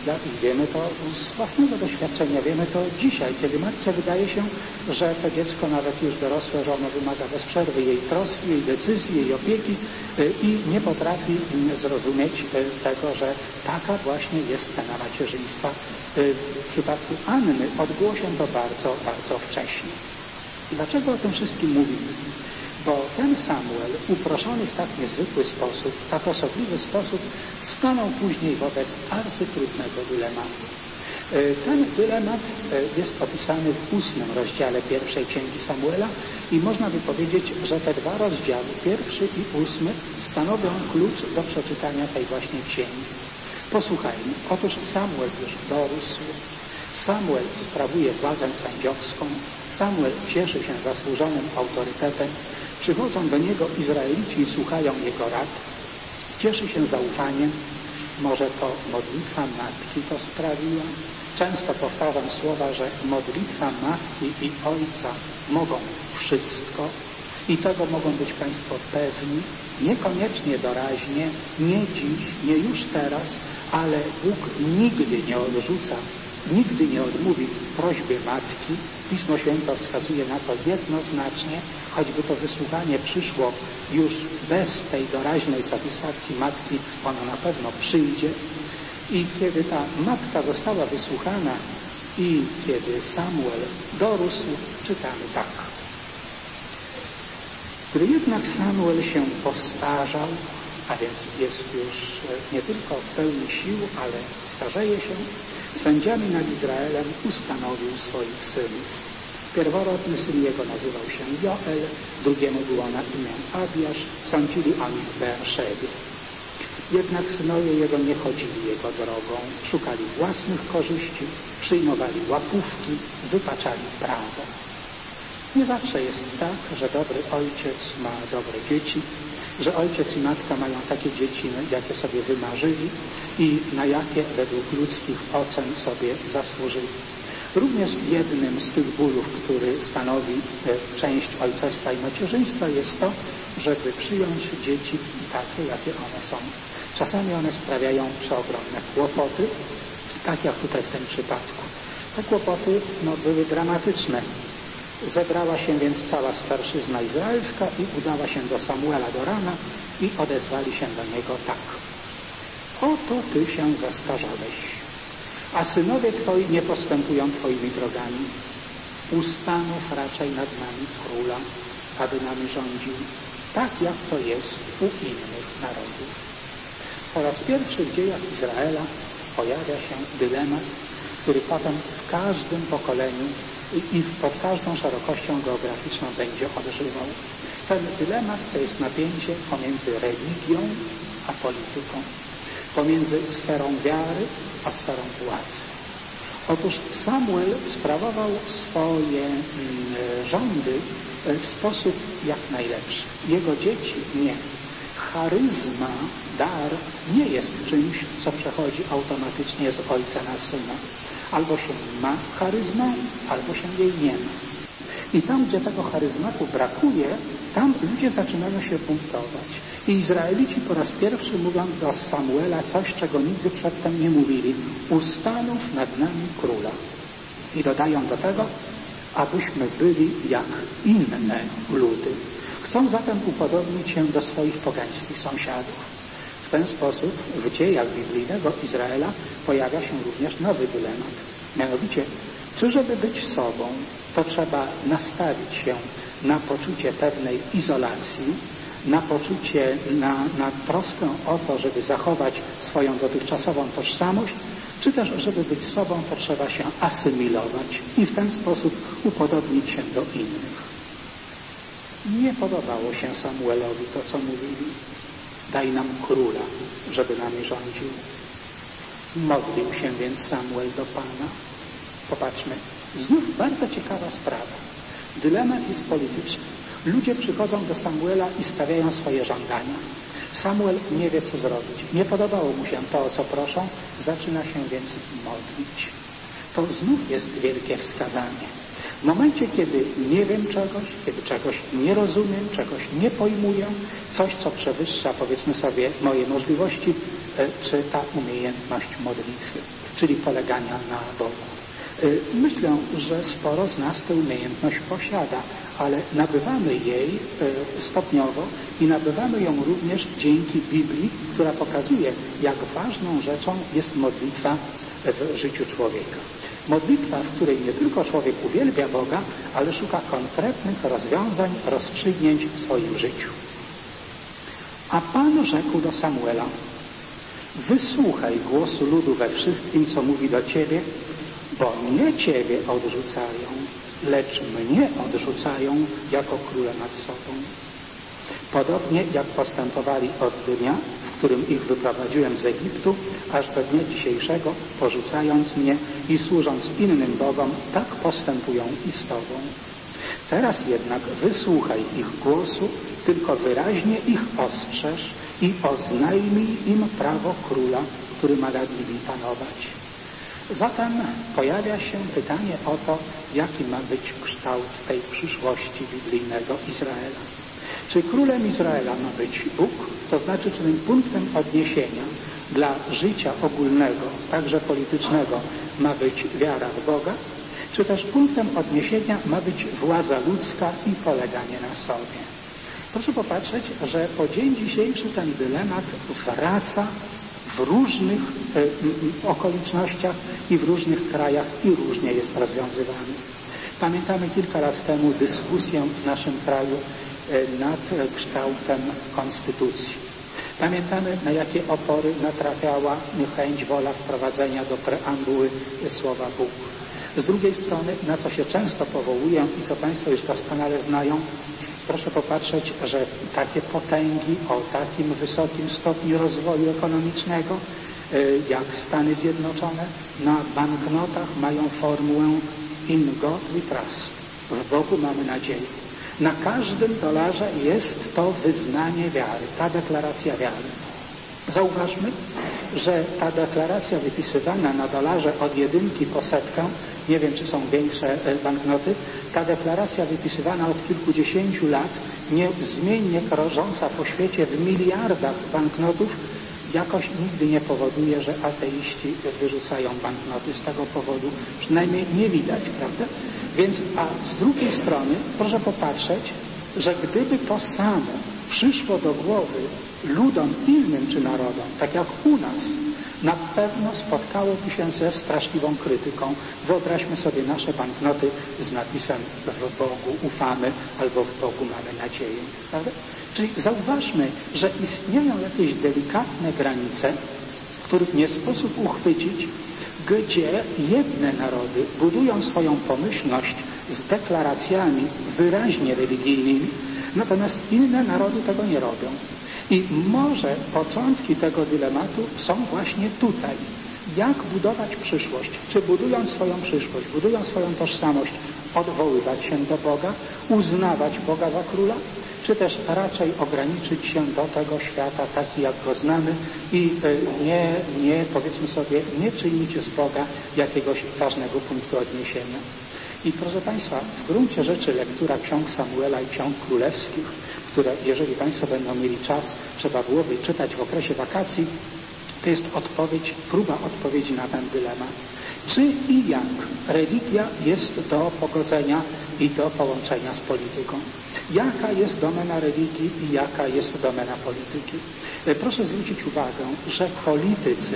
I wiemy to z własnego doświadczenia, wiemy to dzisiaj, kiedy matce wydaje się, że to dziecko nawet już dorosłe, że ono wymaga bez przerwy jej troski, jej decyzji, jej opieki i nie potrafi zrozumieć tego, że taka właśnie jest cena macierzyństwa. W przypadku Anny odbyło się to bardzo, bardzo wcześnie. Dlaczego o tym wszystkim mówimy? Bo ten Samuel, uproszony w tak niezwykły sposób, w tak osobliwy sposób, stanął później wobec arcytrudnego dylematu. Ten dylemat jest opisany w ósmym rozdziale pierwszej Księgi Samuela i można by powiedzieć, że te dwa rozdziały, pierwszy i ósmy, stanowią klucz do przeczytania tej właśnie księgi. Posłuchajmy. Otóż Samuel już dorósł, Samuel sprawuje władzę sędziowską, Samuel cieszy się zasłużonym autorytetem, przychodzą do niego Izraelici i słuchają jego rad, cieszy się zaufaniem, może to modlitwa matki to sprawiła. Często powtarzam słowa, że modlitwa matki i ojca mogą wszystko i tego mogą być Państwo pewni, niekoniecznie doraźnie, nie dziś, nie już teraz, ale Bóg nigdy nie odrzuca, nigdy nie odmówi prośbie matki. Pismo Święte wskazuje na to jednoznacznie, choćby to wysłuchanie przyszło już bez tej doraźnej satysfakcji matki, ono na pewno przyjdzie. I kiedy ta matka została wysłuchana i kiedy Samuel dorósł, czytamy tak. Gdy jednak Samuel się postarzał, a więc jest już nie tylko w pełni sił, ale starzeje się, sędziami nad Izraelem ustanowił swoich synów. Pierworodny syn jego nazywał się Joel, drugiemu było na imię Abiasz, sądzili o nich w Beerszebie. Jednak synowie jego nie chodzili jego drogą, szukali własnych korzyści, przyjmowali łapówki, wypaczali prawo. Nie zawsze jest tak, że dobry ojciec ma dobre dzieci, że ojciec i matka mają takie dzieci, jakie sobie wymarzyli i na jakie według ludzkich ocen sobie zasłużyli. Również jednym z tych bólów, który stanowi część ojcostwa i macierzyństwa, jest to, żeby przyjąć dzieci takie, jakie one są. Czasami one sprawiają przeogromne kłopoty, tak jak tutaj w tym przypadku. Te kłopoty no, były dramatyczne. Zebrała się więc cała starszyzna izraelska i udała się do Samuela do rana i odezwali się do niego tak. Oto ty się zestarzałeś, a synowie twoi nie postępują twoimi drogami. Ustanów raczej nad nami króla, aby nami rządził. tak jak to jest u innych narodów. Po raz pierwszy w dziejach Izraela pojawia się dylemat, który potem w każdym pokoleniu i pod każdą szerokością geograficzną będzie odżywał. Ten dylemat to jest napięcie pomiędzy religią a polityką, pomiędzy sferą wiary a sferą władzy. Otóż Samuel sprawował swoje mm, rządy w sposób jak najlepszy. Jego dzieci nie. Charyzma, dar nie jest czymś, co przechodzi automatycznie z ojca na syna. Albo się ma charyzmę, albo się jej nie ma. I tam, gdzie tego charyzmatu brakuje, tam ludzie zaczynają się buntować. I Izraelici po raz pierwszy mówią do Samuela coś, czego nigdy przedtem nie mówili. Ustanów nad nami króla. I dodają do tego, abyśmy byli jak inne ludy. Chcą zatem upodobnić się do swoich pogańskich sąsiadów. W ten sposób w dziejach biblijnego Izraela pojawia się również nowy dylemat. Mianowicie, czy żeby być sobą, to trzeba nastawić się na poczucie pewnej izolacji, na poczucie, na, na troskę o to, żeby zachować swoją dotychczasową tożsamość, czy też, żeby być sobą, to trzeba się asymilować i w ten sposób upodobnić się do innych. Nie podobało się Samuelowi to, co mówili. Daj nam króla, żeby nami rządził. Modlił się więc Samuel do Pana. Popatrzmy, znów bardzo ciekawa sprawa. Dylemat jest polityczny. Ludzie przychodzą do Samuela i stawiają swoje żądania. Samuel nie wie, co zrobić. Nie podobało mu się to, o co proszą, zaczyna się więc modlić. To znów jest wielkie wskazanie. W momencie, kiedy nie wiem czegoś, kiedy czegoś nie rozumiem, czegoś nie pojmuję, coś, co przewyższa, powiedzmy sobie, moje możliwości, czy ta umiejętność modlitwy, czyli polegania na Bogu. Myślę, że sporo z nas tę umiejętność posiada, ale nabywamy jej stopniowo i nabywamy ją również dzięki Biblii, która pokazuje, jak ważną rzeczą jest modlitwa w życiu człowieka. Modlitwa, w której nie tylko człowiek uwielbia Boga, ale szuka konkretnych rozwiązań, rozstrzygnięć w swoim życiu. A Pan rzekł do Samuela: wysłuchaj głosu ludu we wszystkim, co mówi do Ciebie, bo nie Ciebie odrzucają, lecz mnie odrzucają jako króla nad sobą. Podobnie jak postępowali od dnia, w którym ich wyprowadziłem z Egiptu, aż do dnia dzisiejszego, porzucając mnie i służąc innym bogom, tak postępują i z Tobą. Teraz jednak wysłuchaj ich głosu, tylko wyraźnie ich ostrzeż i oznajmij im prawo króla, który ma nad nimi panować. Zatem pojawia się pytanie o to, jaki ma być kształt tej przyszłości biblijnego Izraela. Czy królem Izraela ma być Bóg, to znaczy, czy tym punktem odniesienia dla życia ogólnego, także politycznego, ma być wiara w Boga, czy też punktem odniesienia ma być władza ludzka i poleganie na sobie. Proszę popatrzeć, że po dzień dzisiejszy ten dylemat wraca w różnych y, okolicznościach i w różnych krajach i różnie jest rozwiązywany. Pamiętamy kilka lat temu dyskusję w naszym kraju y, nad kształtem konstytucji. Pamiętamy, na jakie opory natrafiała chęć, wola wprowadzenia do preambuły słowa Bóg. Z drugiej strony, na co się często powołuję i co Państwo już doskonale znają, proszę popatrzeć, że takie potęgi o takim wysokim stopniu rozwoju ekonomicznego, jak Stany Zjednoczone, na banknotach mają formułę In God we trust. W Bogu mamy nadzieję. Na każdym dolarze jest to wyznanie wiary, ta deklaracja wiary. Zauważmy, że ta deklaracja wypisywana na dolarze od jedynki po setkę, nie wiem, czy są większe banknoty, ta deklaracja wypisywana od kilkudziesięciu lat, niezmiennie krążąca po świecie w miliardach banknotów, jakoś nigdy nie powoduje, że ateiści wyrzucają banknoty z tego powodu. Przynajmniej nie widać, prawda? Więc, a z drugiej strony proszę popatrzeć, że gdyby to samo przyszło do głowy ludom innym czy narodom, tak jak u nas, na pewno spotkałoby się ze straszliwą krytyką. Wyobraźmy sobie nasze banknoty z napisem w Bogu ufamy albo w Bogu mamy nadzieję. Prawda? Czyli zauważmy, że istnieją jakieś delikatne granice, których nie sposób uchwycić, gdzie jedne narody budują swoją pomyślność z deklaracjami wyraźnie religijnymi, natomiast inne narody tego nie robią. I może początki tego dylematu są właśnie tutaj. Jak budować przyszłość? Czy budując swoją przyszłość, budując swoją tożsamość, odwoływać się do Boga, uznawać Boga za króla, czy też raczej ograniczyć się do tego świata taki, jak go znamy i nie, nie powiedzmy sobie, nie czynić z Boga jakiegoś ważnego punktu odniesienia. I proszę Państwa, w gruncie rzeczy lektura ksiąg Samuela i ksiąg królewskich, które, jeżeli Państwo będą mieli czas, trzeba byłoby czytać w okresie wakacji, to jest odpowiedź, próba odpowiedzi na ten dylemat. Czy i jak religia jest do pogodzenia i do połączenia z polityką? Jaka jest domena religii i jaka jest domena polityki? Proszę zwrócić uwagę, że politycy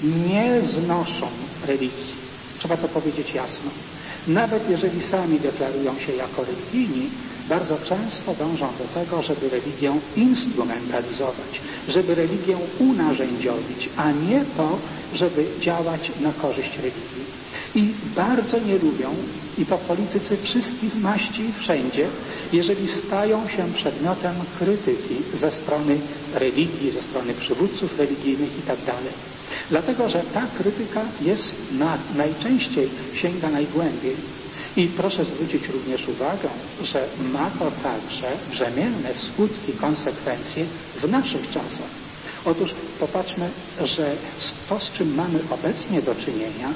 nie znoszą religii. Trzeba to powiedzieć jasno. Nawet jeżeli sami deklarują się jako religijni, bardzo często dążą do tego, żeby religię instrumentalizować, żeby religię unarzędziowić, a nie to, żeby działać na korzyść religii. I bardzo nie lubią, i to politycy wszystkich maści i wszędzie, jeżeli stają się przedmiotem krytyki ze strony religii, ze strony przywódców religijnych i tak dalej. Dlatego, że ta krytyka jest na, najczęściej sięga najgłębiej. I proszę zwrócić również uwagę, że ma to także brzemienne skutki, konsekwencje w naszych czasach. Otóż popatrzmy, że to, z czym mamy obecnie do czynienia,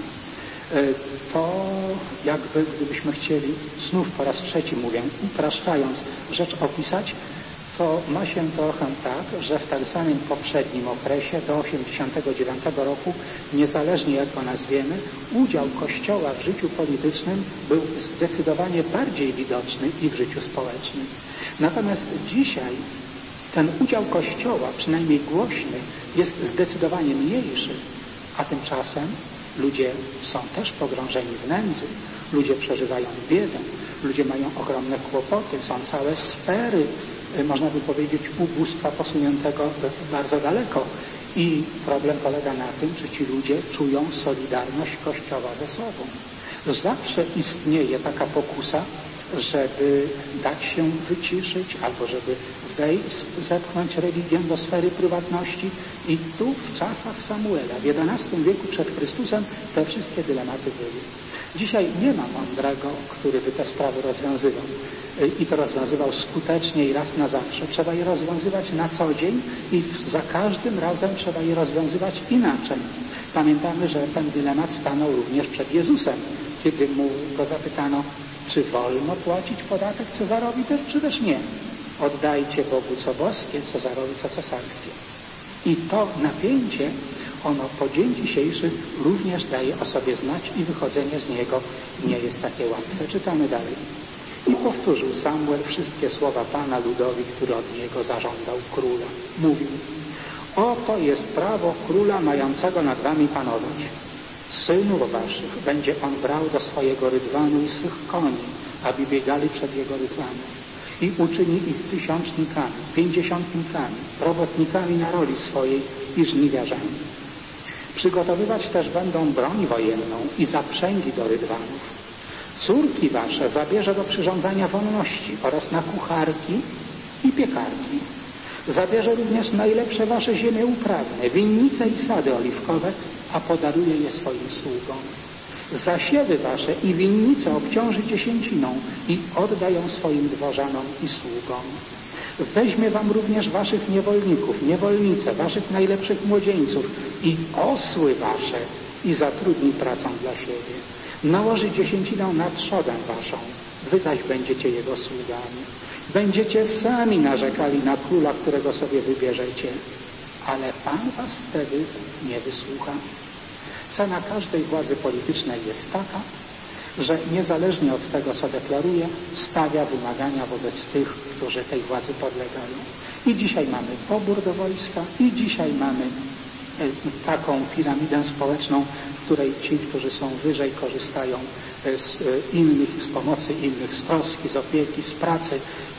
to jakby gdybyśmy chcieli, znów po raz trzeci mówię, upraszczając rzecz opisać, to ma się trochę tak, że w tak zwanym poprzednim okresie do osiemdziesiątego dziewiątego roku, niezależnie jak go nazwiemy, udział Kościoła w życiu politycznym był zdecydowanie bardziej widoczny i w życiu społecznym. Natomiast dzisiaj ten udział Kościoła, przynajmniej głośny, jest zdecydowanie mniejszy, a tymczasem ludzie są też pogrążeni w nędzy, ludzie przeżywają biedę, ludzie mają ogromne kłopoty, są całe sfery, można by powiedzieć, ubóstwa posuniętego bardzo daleko. I problem polega na tym, czy ci ludzie czują solidarność Kościoła ze sobą. Zawsze istnieje taka pokusa, żeby dać się wyciszyć, albo żeby wejść, zepchnąć religię do sfery prywatności. I tu w czasach Samuela, w jedenastym wieku przed Chrystusem, te wszystkie dylematy były. Dzisiaj nie ma mądrego, który by te sprawy rozwiązywał. I to rozwiązywał skutecznie i raz na zawsze. Trzeba je rozwiązywać na co dzień i za każdym razem trzeba je rozwiązywać inaczej. Pamiętamy, że ten dylemat stanął również przed Jezusem, kiedy mu go zapytano, czy wolno płacić podatek Cezarowi też, czy też nie. Oddajcie Bogu co boskie, Cezarowi co cesarskie. I to napięcie, ono po dzień dzisiejszy również daje o sobie znać i wychodzenie z niego nie jest takie łatwe. Czytamy dalej. I powtórzył Samuel wszystkie słowa Pana ludowi, który od niego zażądał króla. Mówił, oto jest prawo króla mającego nad wami panować. Synów waszych będzie on brał do swojego rydwanu i swych koni, aby biegali przed jego rydwanem. I uczyni ich tysiącznikami, pięćdziesiątnikami, robotnikami na roli swojej i żniwiarzami. Przygotowywać też będą broń wojenną i zaprzęgi do rydwanów. Córki wasze zabierze do przyrządzania wonności oraz na kucharki i piekarki. Zabierze również najlepsze wasze ziemie uprawne, winnice i sady oliwkowe, a podaruje je swoim sługom. Zasiewy wasze i winnice obciąży dziesięciną i odda ją swoim dworzanom i sługom. Weźmie wam również waszych niewolników, niewolnice, waszych najlepszych młodzieńców i osły wasze i zatrudni pracą dla siebie. Nałoży dziesięcinę na trzodę waszą, wy zaś będziecie jego sługami. Będziecie sami narzekali na króla, którego sobie wybierzecie, ale Pan was wtedy nie wysłucha. Cena każdej władzy politycznej jest taka, że niezależnie od tego, co deklaruje, stawia wymagania wobec tych, którzy tej władzy podlegają. I dzisiaj mamy pobór do wojska, i dzisiaj mamy taką piramidę społeczną, w której ci, którzy są wyżej, korzystają z innych, z pomocy innych, z troski, z opieki, z pracy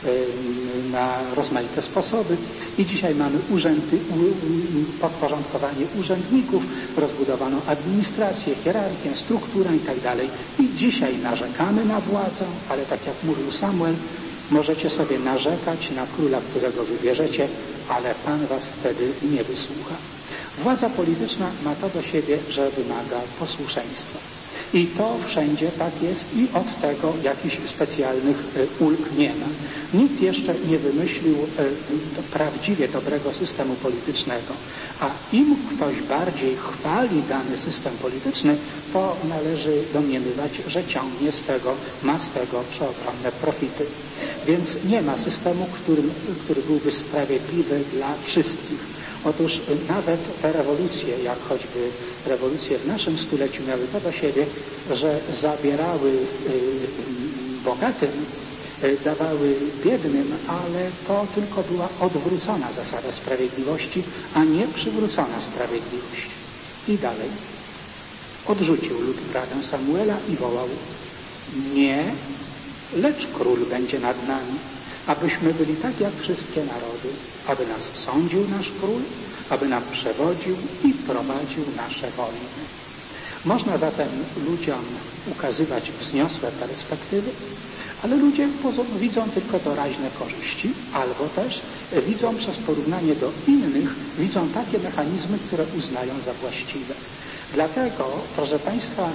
na rozmaite sposoby. I dzisiaj mamy urzędy, podporządkowanie urzędników, rozbudowaną administrację, hierarchię, strukturę i tak dalej. I dzisiaj narzekamy na władzę, ale tak jak mówił Samuel, możecie sobie narzekać na króla, którego wybierzecie, ale Pan was wtedy nie wysłucha. Władza polityczna ma to do siebie, że wymaga posłuszeństwa. I to wszędzie tak jest i od tego jakichś specjalnych ulg nie ma. Nikt jeszcze nie wymyślił prawdziwie dobrego systemu politycznego. A im ktoś bardziej chwali dany system polityczny, to należy domniemywać, że ciągnie z tego, ma z tego przeogromne profity. Więc nie ma systemu, którym, który byłby sprawiedliwy dla wszystkich. Otóż nawet te rewolucje, jak choćby rewolucje w naszym stuleciu, miały to do siebie, że zabierały y, bogatym, y, dawały biednym, ale to tylko była odwrócona zasada sprawiedliwości, a nie przywrócona sprawiedliwość. I dalej. Odrzucił lud radę Samuela i wołał: nie, lecz król będzie nad nami, abyśmy byli tak jak wszystkie narody, aby nas sądził nasz król, aby nam przewodził i prowadził nasze wojny. Można zatem ludziom ukazywać wzniosłe perspektywy, ale ludzie widzą tylko doraźne korzyści, albo też widzą przez porównanie do innych, widzą takie mechanizmy, które uznają za właściwe. Dlatego, proszę Państwa,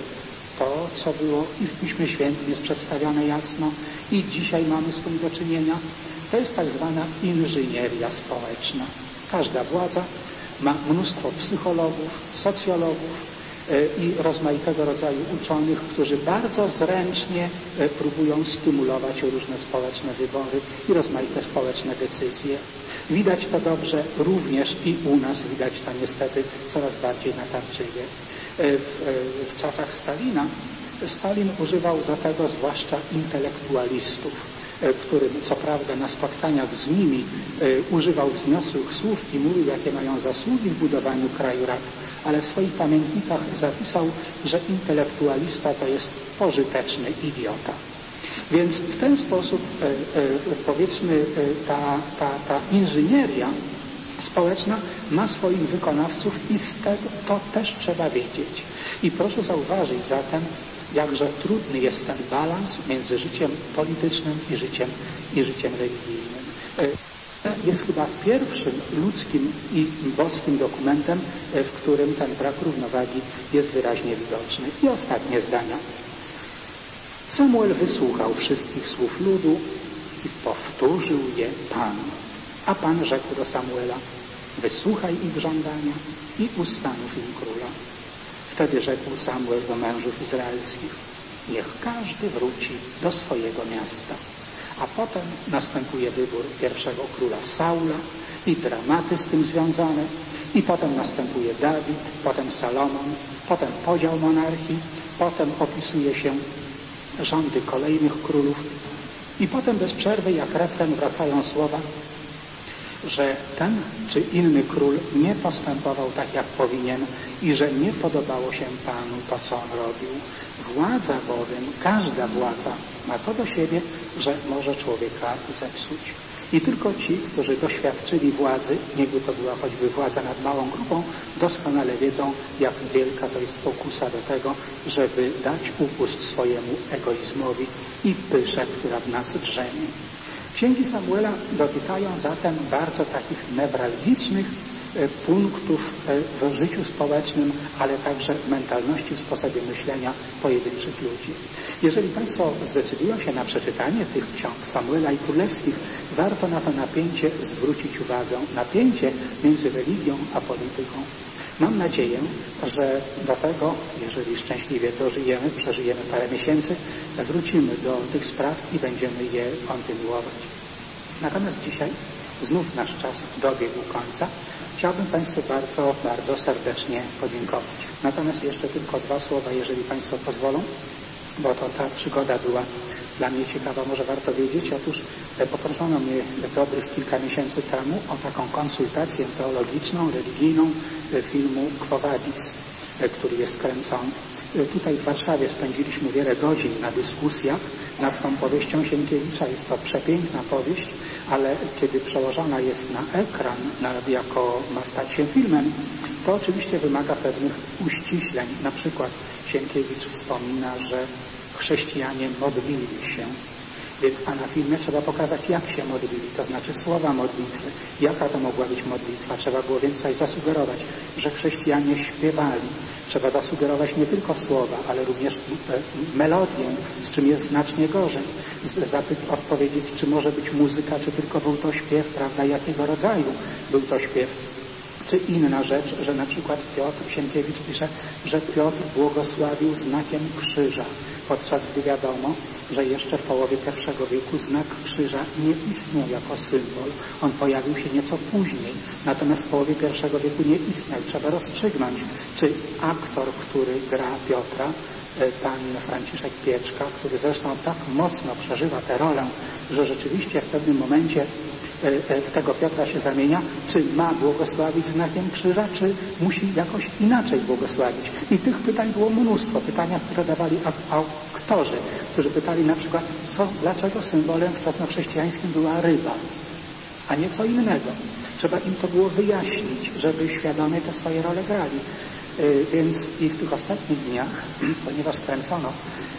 to, co było i w Piśmie Świętym jest przedstawione jasno i dzisiaj mamy z tym do czynienia, to jest tak zwana inżynieria społeczna. Każda władza ma mnóstwo psychologów, socjologów i rozmaitego rodzaju uczonych, którzy bardzo zręcznie próbują stymulować różne społeczne wybory i rozmaite społeczne decyzje. Widać to dobrze również i u nas, widać to niestety coraz bardziej natarczywie. W, w czasach Stalina Stalin używał do tego zwłaszcza intelektualistów, którym co prawda na spotkaniach z nimi używał wzniosłych słów i mówił, jakie mają zasługi w budowaniu kraju rad, ale w swoich pamiętnikach zapisał, że intelektualista to jest pożyteczny idiota. Więc w ten sposób powiedzmy ta, ta, ta inżynieria społeczna ma swoich wykonawców i z tego to też trzeba wiedzieć. I proszę zauważyć zatem, jakże trudny jest ten balans między życiem politycznym i życiem, i życiem religijnym. Jest chyba pierwszym ludzkim i boskim dokumentem, w którym ten brak równowagi jest wyraźnie widoczny. I ostatnie zdania. Samuel wysłuchał wszystkich słów ludu i powtórzył je Panu. A Pan rzekł do Samuela: wysłuchaj ich żądania i ustanów im króla. Wtedy rzekł Samuel do mężów izraelskich: niech każdy wróci do swojego miasta. A potem następuje wybór pierwszego króla Saula i dramaty z tym związane. I potem następuje Dawid, potem Salomon, potem podział monarchii, potem opisuje się rządy kolejnych królów. I potem bez przerwy, jak refren, wracają słowa, że ten czy inny król nie postępował tak, jak powinien i że nie podobało się Panu to, co on robił. Władza bowiem, każda władza ma to do siebie, że może człowieka zepsuć. I tylko ci, którzy doświadczyli władzy, niechby to była choćby władza nad małą grupą, doskonale wiedzą, jak wielka to jest pokusa do tego, żeby dać upust swojemu egoizmowi i pysze, która w nas drzemie. Księgi Samuela dotykają zatem bardzo takich newralgicznych punktów w życiu społecznym, ale także w mentalności, w sposobie myślenia pojedynczych ludzi. Jeżeli Państwo zdecydują się na przeczytanie tych ksiąg Samuela i Królewskich, warto na to napięcie zwrócić uwagę. Napięcie między religią a polityką. Mam nadzieję, że do tego, jeżeli szczęśliwie dożyjemy, przeżyjemy parę miesięcy, wrócimy do tych spraw i będziemy je kontynuować. Natomiast dzisiaj znów nasz czas dobiegł końca. Chciałbym Państwu bardzo, bardzo serdecznie podziękować. Natomiast jeszcze tylko dwa słowa, jeżeli Państwo pozwolą, bo to ta przygoda była dla mnie ciekawa, może warto wiedzieć. Otóż Poproszono mnie dobrych kilka miesięcy temu o taką konsultację teologiczną, religijną filmu Quo Vadis, który jest kręcony. Tutaj w Warszawie spędziliśmy wiele godzin na dyskusjach nad tą powieścią Sienkiewicza. Jest to przepiękna powieść, ale kiedy przełożona jest na ekran, jako ma stać się filmem, to oczywiście wymaga pewnych uściśleń. Na przykład Sienkiewicz wspomina, że chrześcijanie modlili się. Więc a na filmie trzeba pokazać, jak się modlili, to znaczy słowa modlitwy. Jaka to mogła być modlitwa? Trzeba było więc coś zasugerować, że chrześcijanie śpiewali. Trzeba zasugerować nie tylko słowa, ale również melodię, z czym jest znacznie gorzej. Zapyt- odpowiedzieć, czy może być muzyka, czy tylko był to śpiew, prawda, jakiego rodzaju był to śpiew. Czy inna rzecz, że na przykład Piotr, Sienkiewicz pisze, że Piotr błogosławił znakiem krzyża, podczas gdy wiadomo, że jeszcze w połowie pierwszego wieku znak krzyża nie istniał jako symbol. On pojawił się nieco później, natomiast w połowie pierwszego wieku nie istniał. Trzeba rozstrzygnąć, czy aktor, który gra Piotra, pan Franciszek Pieczka, który zresztą tak mocno przeżywa tę rolę, że rzeczywiście w pewnym momencie w tego Piotra się zamienia, czy ma błogosławić znakiem krzyża, czy musi jakoś inaczej błogosławić. I tych pytań było mnóstwo. Pytania, które dawali aktorzy, którzy pytali na przykład, co, dlaczego symbolem wczesnochrześcijańskim była ryba, a nie co innego. Trzeba im to było wyjaśnić, żeby świadomie te swoje role grali. Więc i w tych ostatnich dniach, ponieważ kręcono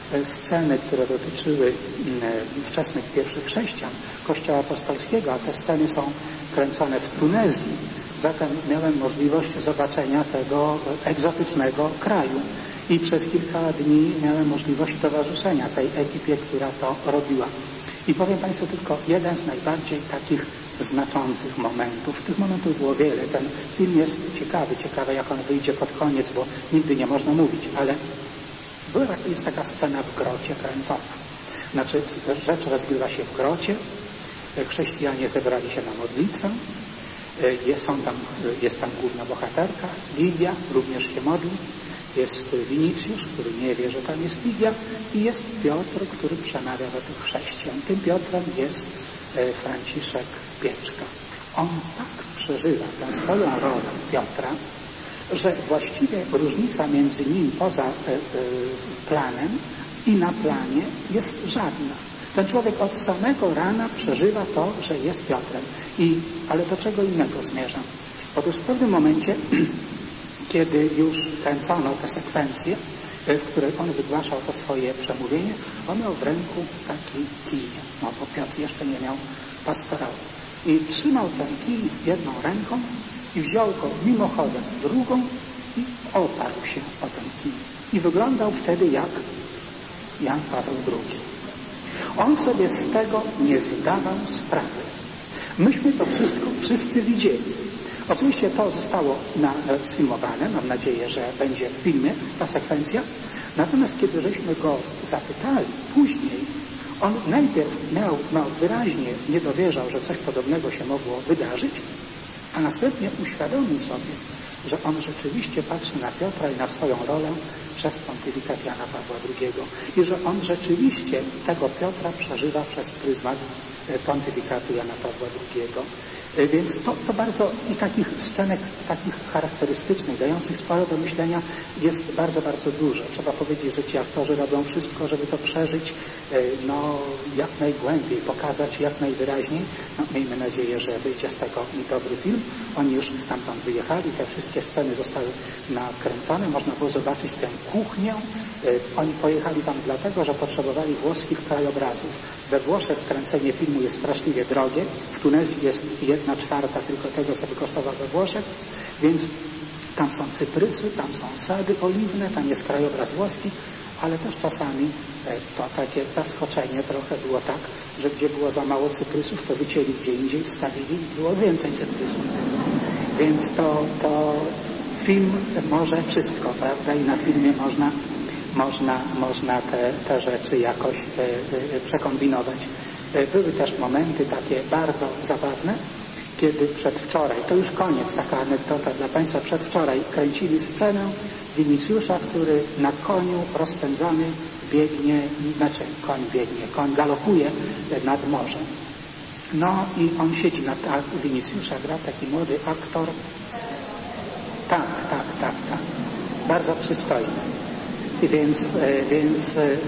sceny, które dotyczyły wczesnych pierwszych chrześcijan Kościoła Apostolskiego, a te sceny są kręcone w Tunezji, zatem miałem możliwość zobaczenia tego egzotycznego kraju i przez kilka dni miałem możliwość towarzyszenia tej ekipie, która to robiła. I powiem Państwu tylko jeden z najbardziej takich znaczących momentów. Tych momentów było wiele. Ten film jest ciekawy, ciekawy jak on wyjdzie pod koniec, bo nigdy nie można mówić, ale była, jest taka scena w grocie kręcona. Znaczy, rzecz rozgrywa się w grocie, chrześcijanie zebrali się na modlitwę, jest, są tam, jest tam główna bohaterka, Lidia, również się modli, jest Winicjusz, który nie wie, że tam jest Lidia, i jest Piotr, który przemawia do tych chrześcijan. Tym Piotrem jest Franciszek Pieczka. On tak przeżywa tę swoją rolę Piotra, że właściwie różnica między nim poza e, e, planem i na planie jest żadna. Ten człowiek od samego rana przeżywa to, że jest Piotrem. I, ale do czego innego zmierzam? Otóż w pewnym momencie, kiedy już kręcono te sekwencje, w której on wygłaszał to swoje przemówienie, on miał w ręku taki kij, no bo Piotr jeszcze nie miał pastorału. I trzymał ten kij jedną ręką i wziął go mimochodem drugą i oparł się o ten kij. I wyglądał wtedy jak Jan Paweł drugi. On sobie z tego nie zdawał sprawy. Myśmy to wszystko wszyscy widzieli. Oczywiście to zostało na, sfilmowane, mam nadzieję, że będzie w filmie ta sekwencja. Natomiast kiedy żeśmy go zapytali później, on najpierw miał, no, wyraźnie nie dowierzał, że coś podobnego się mogło wydarzyć, a następnie uświadomił sobie, że on rzeczywiście patrzy na Piotra i na swoją rolę przez pontyfikat Jana Pawła drugiego i że on rzeczywiście tego Piotra przeżywa przez pryzmat pontyfikatu Jana Pawła drugiego. Więc to, to bardzo i takich scenek, takich charakterystycznych, dających sporo do myślenia jest bardzo, bardzo dużo. Trzeba powiedzieć, że ci aktorzy robią wszystko, żeby to przeżyć no, jak najgłębiej, pokazać jak najwyraźniej. No, miejmy nadzieję, że wyjdzie z tego dobry film. Oni już stamtąd wyjechali, te wszystkie sceny zostały nakręcone. Można było zobaczyć tę kuchnię. Oni pojechali tam dlatego, że potrzebowali włoskich krajobrazów. We Włoszech kręcenie filmu jest straszliwie drogie. W Tunezji jest jedna czwarta tylko tego, co by kosztowało we Włoszech, więc tam są cyprysy, tam są sady oliwne, tam jest krajobraz włoski, ale też czasami to takie zaskoczenie trochę było tak, że gdzie było za mało cyprysów, to wycięli gdzie indziej, wstawili i było więcej cyprysów. Więc to, to film może wszystko, prawda? I na filmie można, można, można te, te rzeczy jakoś e, e, przekombinować. E, były też momenty takie bardzo zabawne, kiedy przedwczoraj, to już koniec, taka anegdota dla Państwa, przedwczoraj kręcili scenę Winicjusza, który na koniu rozpędzany biegnie, znaczy koń biegnie, koń galopuje nad morzem. No i on siedzi na tak, Winicjusza gra taki młody aktor. Tak, tak, tak, tak. Bardzo przystojny. I więc, więc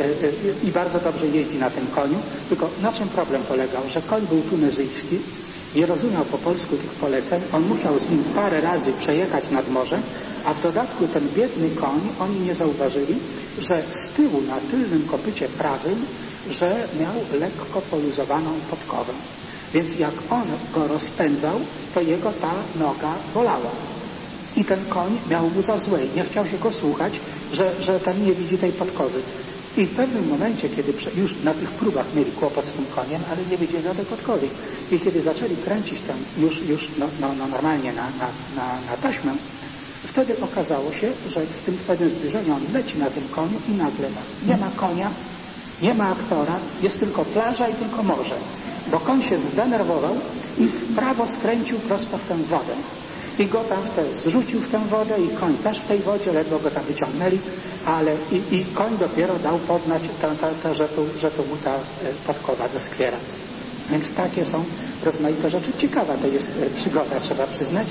i bardzo dobrze jeździ na tym koniu. Tylko na czym problem polegał? Że koń był tunezyjski, nie rozumiał po polsku tych poleceń. On musiał z nim parę razy przejechać nad morze, a w dodatku ten biedny koń, oni nie zauważyli, że z tyłu na tylnym kopycie prawym, że miał lekko poluzowaną podkowę. Więc jak on go rozpędzał, to jego ta noga bolała. I ten koń miał mu za złe. Nie chciał się go słuchać, że, że ten nie widzi tej podkowy. I w pewnym momencie, kiedy już na tych próbach mieli kłopot z tym koniem, ale nie wiedzieli o tej podkowie. I kiedy zaczęli kręcić tam już, już no, no, no normalnie na, na, na, na taśmę, wtedy okazało się, że w tym pewnym zbliżeniu on leci na tym koniu i nagle nie ma konia, nie ma aktora, jest tylko plaża i tylko morze. Bo koń się zdenerwował i w prawo skręcił prosto w tę wodę. I go tam zrzucił w tę wodę i koń też w tej wodzie, ledwo go tam wyciągnęli, ale i, i koń dopiero dał poznać, ta, ta, ta, że, to, że to mu ta podkowa doskwiera. Więc takie są rozmaite rzeczy. Ciekawa to jest przygoda, trzeba przyznać.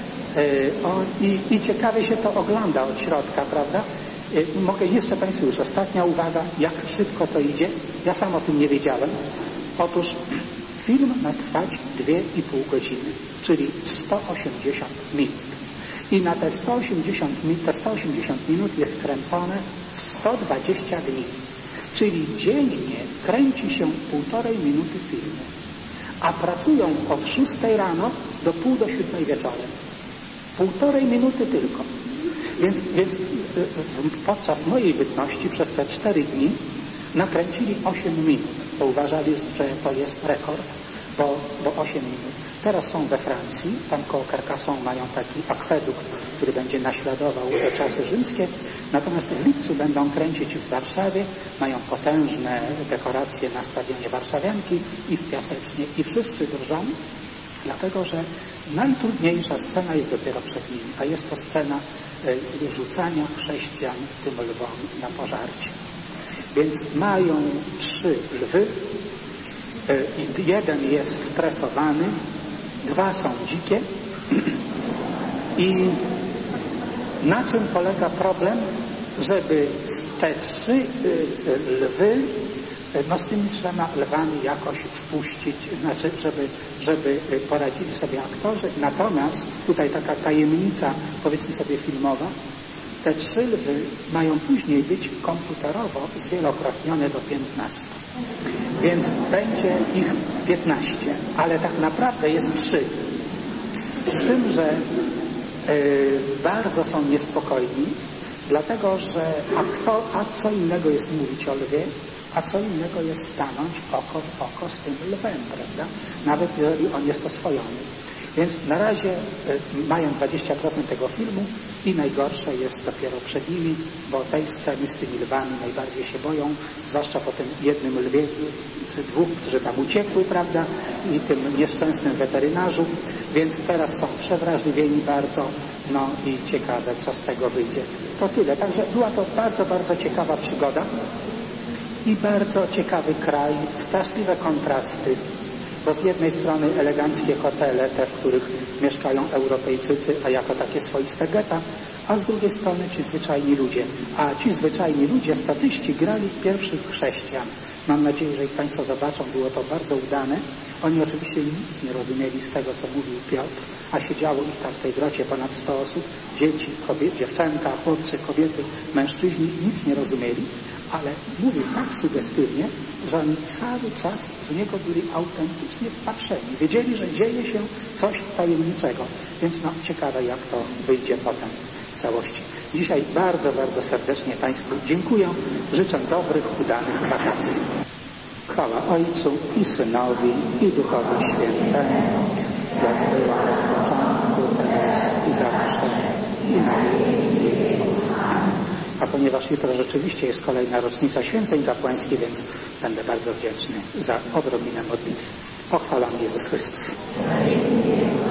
O, i, I ciekawie się to ogląda od środka, prawda? Mogę jeszcze Państwu już ostatnia uwaga, jak szybko to idzie. Ja sam o tym nie wiedziałem. Otóż film ma trwać dwie i pół godziny, czyli sto osiemdziesiąt minut. I na te sto osiemdziesiąt minut, te sto osiemdziesiąt minut jest kręcone w sto dwadzieścia dni. Czyli dziennie kręci się półtorej minuty filmu. A pracują od szóstej rano do pół do siódmej wieczorem. Półtorej minuty tylko. Więc, więc podczas mojej bytności przez te cztery dni nakręcili osiem minut, bo uważali, że to jest rekord, bo, bo osiem minut. Teraz są we Francji, tam koło Carcassonne mają taki akwedukt, który będzie naśladował te czasy rzymskie, natomiast w lipcu będą kręcić w Warszawie, mają potężne dekoracje na stadionie Warszawianki i w Piasecznie i wszyscy drżą, dlatego że najtrudniejsza scena jest dopiero przed nimi, a jest to scena rzucania chrześcijan tym lwom na pożarcie. Więc mają trzy lwy, jeden jest stresowany, dwa są dzikie i na czym polega problem, żeby te trzy lwy, no z tymi trzema lwami jakoś wpuścić, znaczy, żeby, żeby poradzili sobie aktorzy. Natomiast tutaj taka tajemnica, powiedzmy sobie filmowa, te trzy lwy mają później być komputerowo zwielokrotnione do piętnastu. Więc będzie ich piętnaście, ale tak naprawdę jest trzy. Z tym, że y, bardzo są niespokojni, dlatego że a, kto, a co innego jest mówić o lwie, a co innego jest stanąć oko w oko z tym lwem, prawda? Nawet jeżeli on jest oswojony. Więc na razie y, mają dwadzieścia procent tego filmu i najgorsze jest dopiero przed nimi, bo tej sceny z tymi lwami najbardziej się boją, zwłaszcza po tym jednym lwie, czy dwóch, którzy tam uciekły, prawda, i tym nieszczęsnym weterynarzu, więc teraz są przewrażliwieni bardzo, no i ciekawe, co z tego wyjdzie. To tyle. Także była to bardzo, bardzo ciekawa przygoda i bardzo ciekawy kraj, straszliwe kontrasty, bo z jednej strony eleganckie hotele, te, w których mieszkają Europejczycy, a jako takie swoiste getta, a z drugiej strony ci zwyczajni ludzie. A ci zwyczajni ludzie, statyści, grali pierwszych chrześcijan. Mam nadzieję, że ich Państwo zobaczą, było to bardzo udane. Oni oczywiście nic nie rozumieli z tego, co mówił Piotr, a siedziało ich tam w tej grocie ponad sto osób, dzieci, kobiety, dziewczęta, chłopcy, kobiety, mężczyźni, nic nie rozumieli, ale mówił tak sugestywnie, że oni cały czas w niego byli autentycznie wpatrzeni. Wiedzieli, że dzieje się coś tajemniczego. Więc no, ciekawe, jak to wyjdzie potem w całości. Dzisiaj bardzo, bardzo serdecznie Państwu dziękuję. Życzę dobrych, udanych wakacji. Chwała Ojcu i Synowi i Duchowi Świętemu, jak była od początku, teraz i zawsze, i na wieki. A ponieważ jutro rzeczywiście jest kolejna rocznica święceń kapłańskich, więc będę bardzo wdzięczny za odrobinę modlitwy. Pochwalamy Jezus Chrystus.